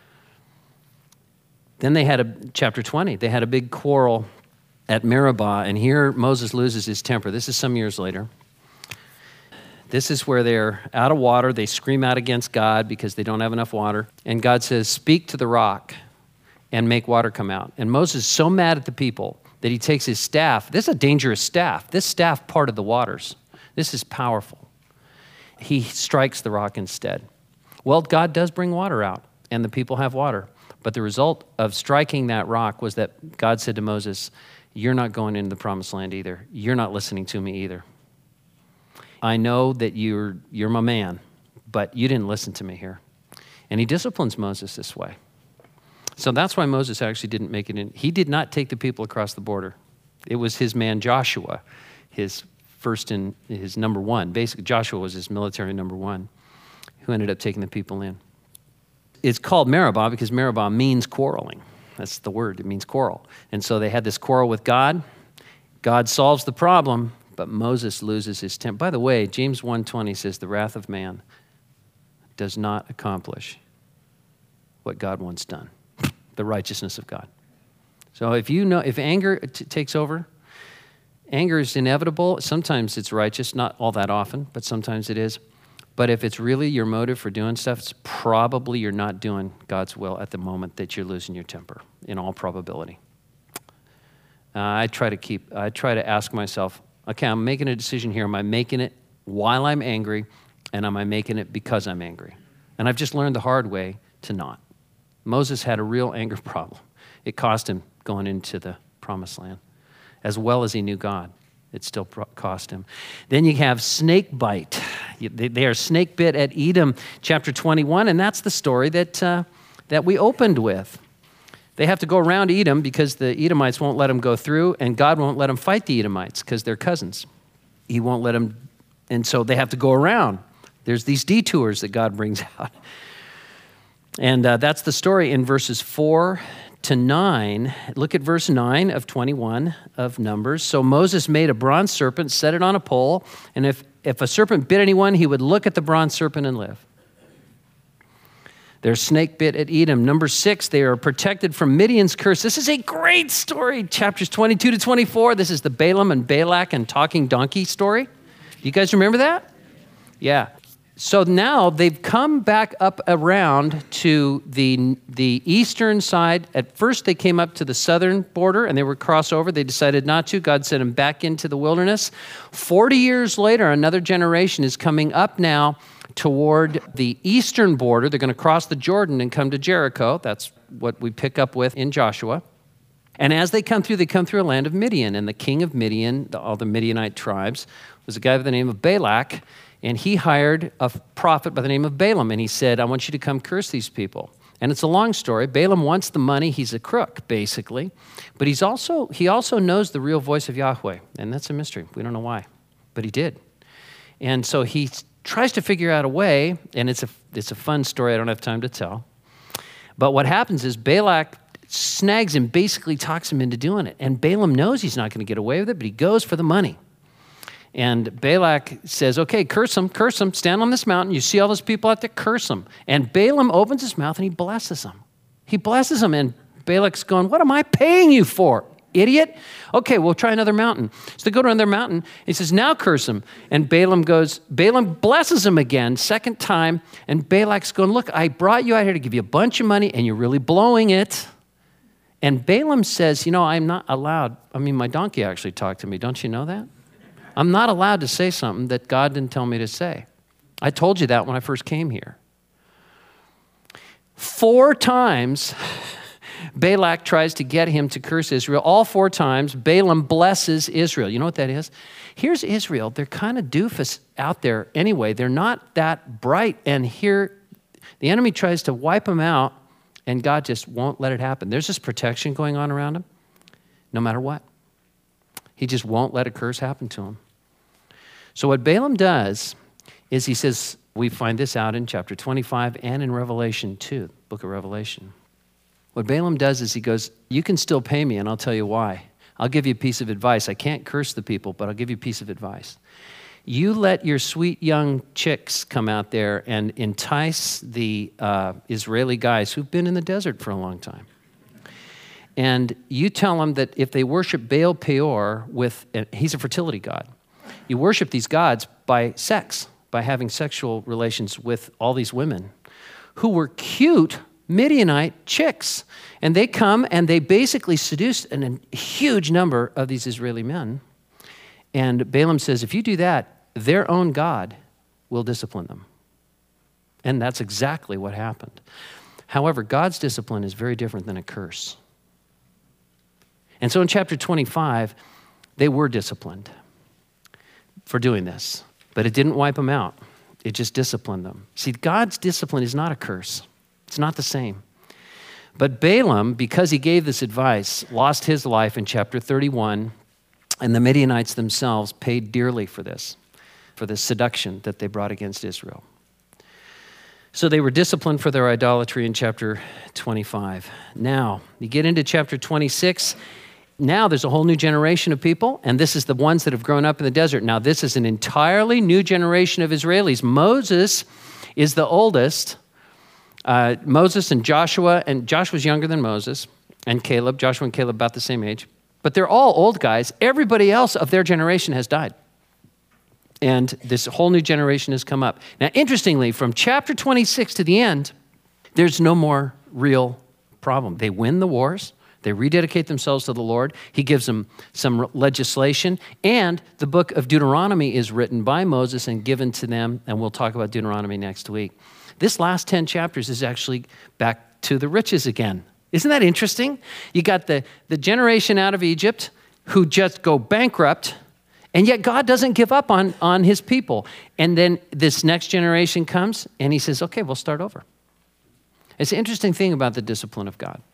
Then they had a, chapter twenty, they had a big quarrel at Meribah, and here Moses loses his temper. This is some years later. This is where they're out of water. They scream out against God because they don't have enough water. And God says, speak to the rock and make water come out. And Moses is so mad at the people that he takes his staff. This is a dangerous staff. This staff parted the waters. This is powerful. He strikes the rock instead. Well, God does bring water out, and the people have water. But the result of striking that rock was that God said to Moses, you're not going into the promised land either. You're not listening to me either. I know that you're, you're my man, but you didn't listen to me here. And he disciplines Moses this way. So that's why Moses actually didn't make it in. He did not take the people across the border. It was his man Joshua, his first in his number one. Basically, Joshua was his military number one, who ended up taking the people in. It's called Meribah because Meribah means quarreling. That's the word. It means quarrel. And so they had this quarrel with God. God solves the problem, but Moses loses his temper. By the way, James one twenty says the wrath of man does not accomplish what God wants done, the righteousness of God. So if you know, if anger t- takes over, anger is inevitable. Sometimes it's righteous, not all that often, but sometimes it is. But if it's really your motive for doing stuff, it's probably you're not doing God's will at the moment that you're losing your temper, in all probability. Uh, I try to keep, I try to ask myself, okay, I'm making a decision here. Am I making it while I'm angry, and am I making it because I'm angry? And I've just learned the hard way to not. Moses had a real anger problem. It cost him going into the promised land. As well as he knew God, it still cost him. Then you have snake bite. They are snake bit at Edom, chapter twenty-one, and that's the story that uh, that we opened with. They have to go around Edom because the Edomites won't let them go through, and God won't let them fight the Edomites because they're cousins. He won't let them, and so they have to go around. There's these detours that God brings out. And uh, that's the story in verses four to nine. Look at verse nine of twenty-one of Numbers. So Moses made a bronze serpent, set it on a pole, and if, if a serpent bit anyone, he would look at the bronze serpent and live. There's snake bit at Edom. Number six, they are protected from Midian's curse. This is a great story. Chapters twenty-two to twenty-four. This is the Balaam and Balak and talking donkey story. You guys remember that? Yeah. So now they've come back up around to the, the eastern side. At first they came up to the southern border and they were cross over. They decided not to. God sent them back into the wilderness. Forty years later, another generation is coming up now toward the eastern border. They're going to cross the Jordan and come to Jericho. That's what we pick up with in Joshua. And as they come through, they come through a land of Midian. And the king of Midian, the, all the Midianite tribes, was a guy by the name of Balak. And he hired a prophet by the name of Balaam. And he said, I want you to come curse these people. And it's a long story. Balaam wants the money. He's a crook, basically. But he's also he also knows the real voice of Yahweh. And that's a mystery. We don't know why. But he did. And so he tries to figure out a way. And it's a, it's a fun story. I don't have time to tell. But what happens is Balak snags him, basically talks him into doing it. And Balaam knows he's not going to get away with it, but he goes for the money. And Balak says, okay, curse them, curse them, stand on this mountain. You see all those people out there, curse them. And Balaam opens his mouth and he blesses them. He blesses them, and Balak's going, what am I paying you for, idiot? Okay, we'll try another mountain. So they go to another mountain. He says, now curse them. And Balaam goes, Balaam blesses him again, second time. And Balak's going, look, I brought you out here to give you a bunch of money, and you're really blowing it. And Balaam says, you know, I'm not allowed. I mean, my donkey actually talked to me. Don't you know that? I'm not allowed to say something that God didn't tell me to say. I told you that when I first came here. Four times, Balak tries to get him to curse Israel. All four times, Balaam blesses Israel. You know what that is? Here's Israel. They're kind of doofus out there anyway. They're not that bright. And here, the enemy tries to wipe them out, and God just won't let it happen. There's this protection going on around them, no matter what. He just won't let a curse happen to him. So what Balaam does is he says, we find this out in chapter twenty-five and in Revelation two, book of Revelation. What Balaam does is he goes, you can still pay me, and I'll tell you why. I'll give you a piece of advice. I can't curse the people, but I'll give you a piece of advice. You let your sweet young chicks come out there and entice the uh, Israeli guys who've been in the desert for a long time. And you tell them that if they worship Baal Peor with, he's a fertility god. You worship these gods by sex, by having sexual relations with all these women who were cute Midianite chicks. And they come and they basically seduce an, a huge number of these Israeli men. And Balaam says, if you do that, their own God will discipline them. And that's exactly what happened. However, God's discipline is very different than a curse. And so in chapter twenty-five, they were disciplined for doing this, but it didn't wipe them out. It just disciplined them. See, God's discipline is not a curse. It's not the same. But Balaam, because he gave this advice, lost his life in chapter thirty-one. And the Midianites themselves paid dearly for this, for this seduction that they brought against Israel. So they were disciplined for their idolatry in chapter twenty-five. Now, you get into chapter twenty-six. Now there's a whole new generation of people, and this is the ones that have grown up in the desert. Now this is an entirely new generation of Israelis. Moses is the oldest. Uh, Moses and Joshua, and Joshua's younger than Moses, and Caleb. Joshua and Caleb about the same age. But they're all old guys. Everybody else of their generation has died. And this whole new generation has come up. Now, interestingly, from chapter twenty-six to the end, there's no more real problem. They win the wars. They rededicate themselves to the Lord. He gives them some legislation. And the book of Deuteronomy is written by Moses and given to them. And we'll talk about Deuteronomy next week. This last ten chapters is actually back to the riches again. Isn't that interesting? You got the, the generation out of Egypt who just go bankrupt. And yet God doesn't give up on, on his people. And then this next generation comes and he says, okay, we'll start over. It's an interesting thing about the discipline of God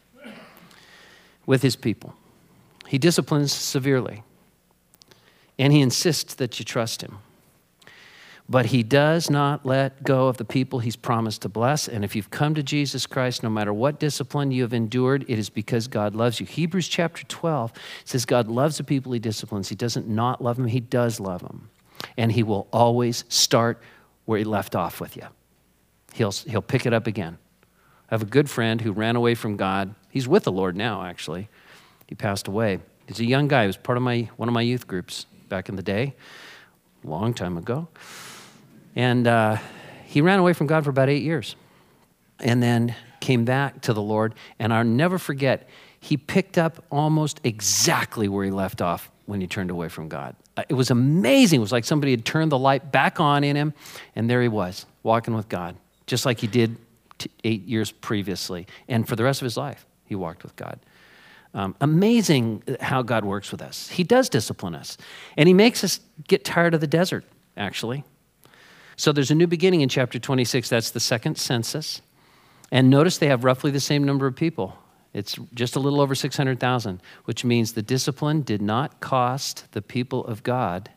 with his people. He disciplines severely. And he insists that you trust him. But he does not let go of the people he's promised to bless. And if you've come to Jesus Christ, no matter what discipline you have endured, it is because God loves you. Hebrews chapter twelve says God loves the people he disciplines. He doesn't not love them. He does love them. And he will always start where he left off with you. He'll, he'll pick it up again. I have a good friend who ran away from God. He's with the Lord now, actually. He passed away. He's a young guy. He was part of my one of my youth groups back in the day, a long time ago. And uh, he ran away from God for about eight years and then came back to the Lord. And I'll never forget, he picked up almost exactly where he left off when he turned away from God. It was amazing. It was like somebody had turned the light back on in him, and there he was, walking with God, just like he did t- eight years previously. And for the rest of his life, he walked with God. Um, amazing how God works with us. He does discipline us. And he makes us get tired of the desert, actually. So there's a new beginning in chapter twenty-six. That's the second census. And notice they have roughly the same number of people. It's just a little over six hundred thousand, which means the discipline did not cost the people of God.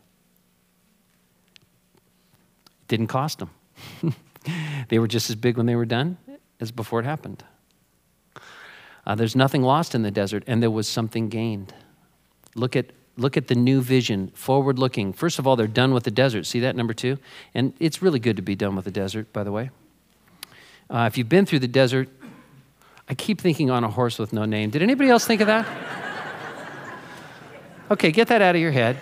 It didn't cost them. They were just as big when they were done as before it happened. Uh, there's nothing lost in the desert, and there was something gained. Look at Look at the new vision, forward-looking. First of all, they're done with the desert. See that, number two? And it's really good to be done with the desert, by the way. Uh, if you've been through the desert, I keep thinking on a horse with no name. Did anybody else think of that? Okay, get that out of your head.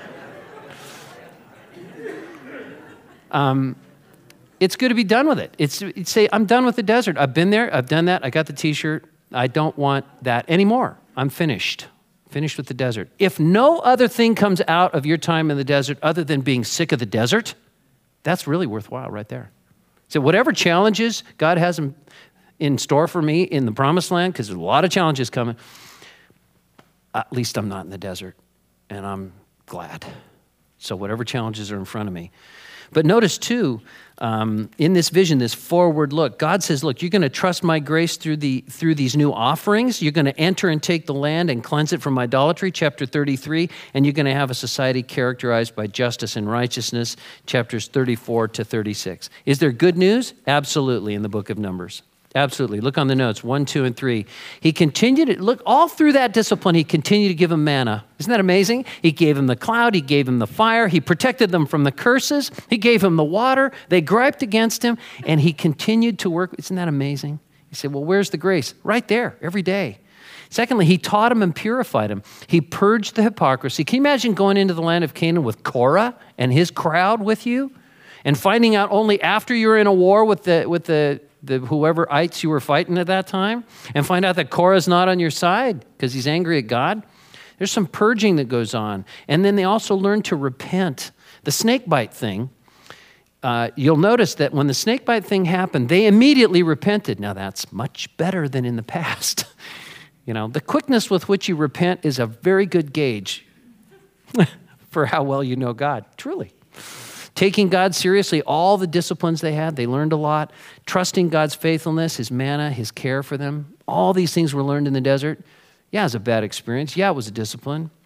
Um, it's good to be done with it. It's, it's say, I'm done with the desert. I've been there. I've done that. I got the T-shirt. I don't want that anymore. I'm finished. Finished with the desert. If no other thing comes out of your time in the desert other than being sick of the desert, that's really worthwhile right there. So whatever challenges God has in, in store for me in the promised land, because there's a lot of challenges coming, at least I'm not in the desert, and I'm glad. So whatever challenges are in front of me. But notice too, um, in this vision, this forward look, God says, look, you're going to trust my grace through the through these new offerings. You're going to enter and take the land and cleanse it from idolatry, chapter thirty-three, and you're going to have a society characterized by justice and righteousness, chapters thirty-four to thirty-six. Is there good news? Absolutely, in the book of Numbers. Absolutely. Look on the notes, one, two, and three. He continued to, look, all through that discipline, he continued to give them manna. Isn't that amazing? He gave them the cloud. He gave them the fire. He protected them from the curses. He gave them the water. They griped against him, and he continued to work. Isn't that amazing? You say, well, where's the grace? Right there, every day. Secondly, he taught them and purified them. He purged the hypocrisy. Can you imagine going into the land of Canaan with Korah and his crowd with you, and finding out only after you're in a war with the with the The, whoever ites you were fighting at that time, and find out that Korah's not on your side because he's angry at God? There's some purging that goes on. And then they also learn to repent. The snake bite thing, uh, you'll notice that when the snake bite thing happened, they immediately repented. Now that's much better than in the past. You know, the quickness with which you repent is a very good gauge for how well you know God, truly. Taking God seriously, all the disciplines they had, they learned a lot. Trusting God's faithfulness, his manna, his care for them. All these things were learned in the desert. Yeah, it was a bad experience. Yeah, it was a discipline.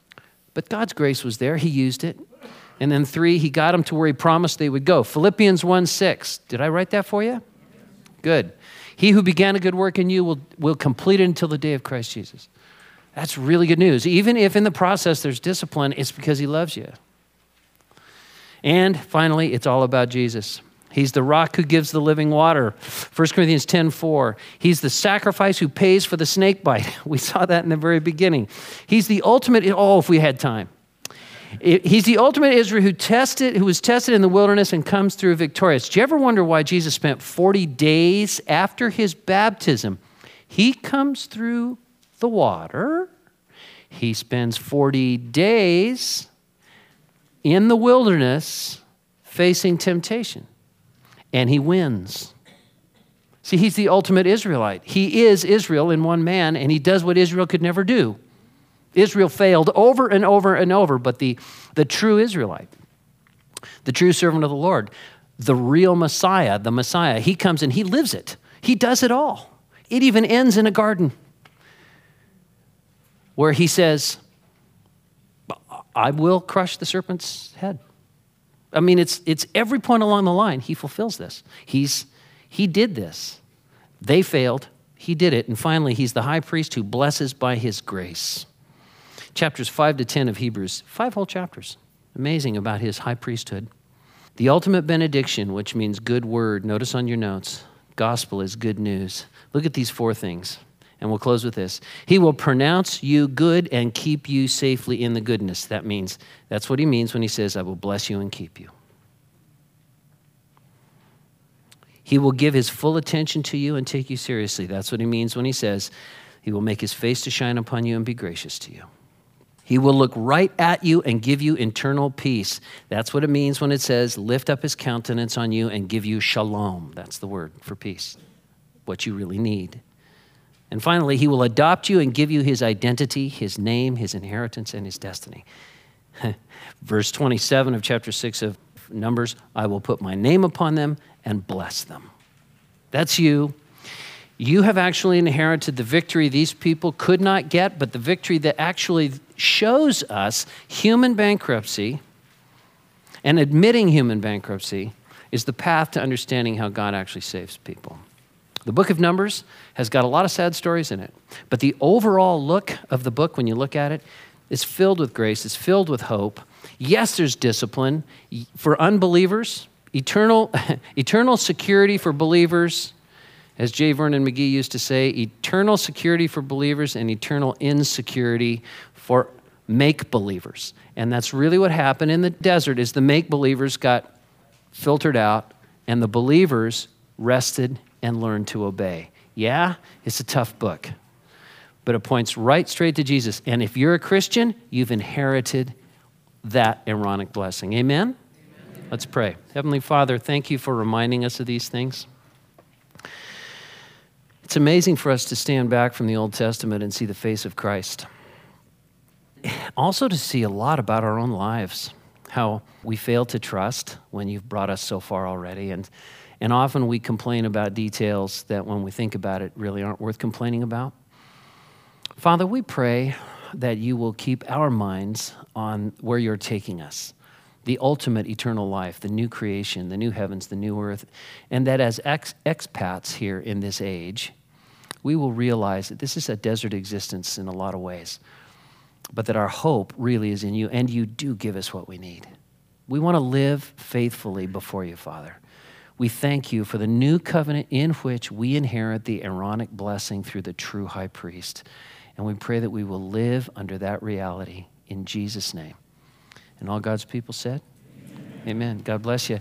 But God's grace was there. He used it. And then three, he got them to where he promised they would go. Philippians one six. Did I write that for you? Good. He who began a good work in you will, will complete it until the day of Christ Jesus. That's really good news. Even if in the process there's discipline, it's because he loves you. And finally, it's all about Jesus. He's the rock who gives the living water. First Corinthians ten four. He's the sacrifice who pays for the snake bite. We saw that in the very beginning. He's the ultimate, oh, if we had time. He's the ultimate Israel who tested, who was tested in the wilderness and comes through victorious. Do you ever wonder why Jesus spent forty days after his baptism? He comes through the water. He spends forty days in the wilderness facing temptation. And he wins. See, he's the ultimate Israelite. He is Israel in one man, and he does what Israel could never do. Israel failed over and over and over, but the, the true Israelite, the true servant of the Lord, the real Messiah, the Messiah, he comes and he lives it. He does it all. It even ends in a garden where he says, I will crush the serpent's head. I mean, it's it's every point along the line, he fulfills this. He's he did this. They failed. He did it. And finally, he's the high priest who blesses by his grace. Chapters five to ten of Hebrews, five whole chapters. Amazing about his high priesthood. The ultimate benediction, which means good word. Notice on your notes, gospel is good news. Look at these four things. And we'll close with this. He will pronounce you good and keep you safely in the goodness. That means, that's what he means when he says, I will bless you and keep you. He will give his full attention to you and take you seriously. That's what he means when he says, he will make his face to shine upon you and be gracious to you. He will look right at you and give you eternal peace. That's what it means when it says, lift up his countenance on you and give you shalom. That's the word for peace, what you really need. And finally, he will adopt you and give you his identity, his name, his inheritance, and his destiny. Verse twenty-seven of chapter six of Numbers, I will put my name upon them and bless them. That's you. You have actually inherited the victory these people could not get, but the victory that actually shows us human bankruptcy and admitting human bankruptcy is the path to understanding how God actually saves people. The book of Numbers has got a lot of sad stories in it, but the overall look of the book, when you look at it, is filled with grace, it's filled with hope. Yes, there's discipline. For unbelievers, eternal, eternal security for believers, as J. Vernon McGee used to say, eternal security for believers and eternal insecurity for make-believers. And that's really what happened in the desert, is the make-believers got filtered out and the believers rested and learn to obey. Yeah, it's a tough book, but it points right straight to Jesus. And if you're a Christian, you've inherited that Aaronic blessing. Amen? Amen? Let's pray. Heavenly Father, thank you for reminding us of these things. It's amazing for us to stand back from the Old Testament and see the face of Christ. Also to see a lot about our own lives, how we fail to trust when you've brought us so far already. And And often we complain about details that when we think about it really aren't worth complaining about. Father, we pray that you will keep our minds on where you're taking us, the ultimate eternal life, the new creation, the new heavens, the new earth, and that as ex- expats here in this age, we will realize that this is a desert existence in a lot of ways, but that our hope really is in you, and you do give us what we need. We want to live faithfully before you, Father. We thank you for the new covenant in which we inherit the Aaronic blessing through the true high priest. And we pray that we will live under that reality in Jesus' name. And all God's people said, amen. Amen. God bless you.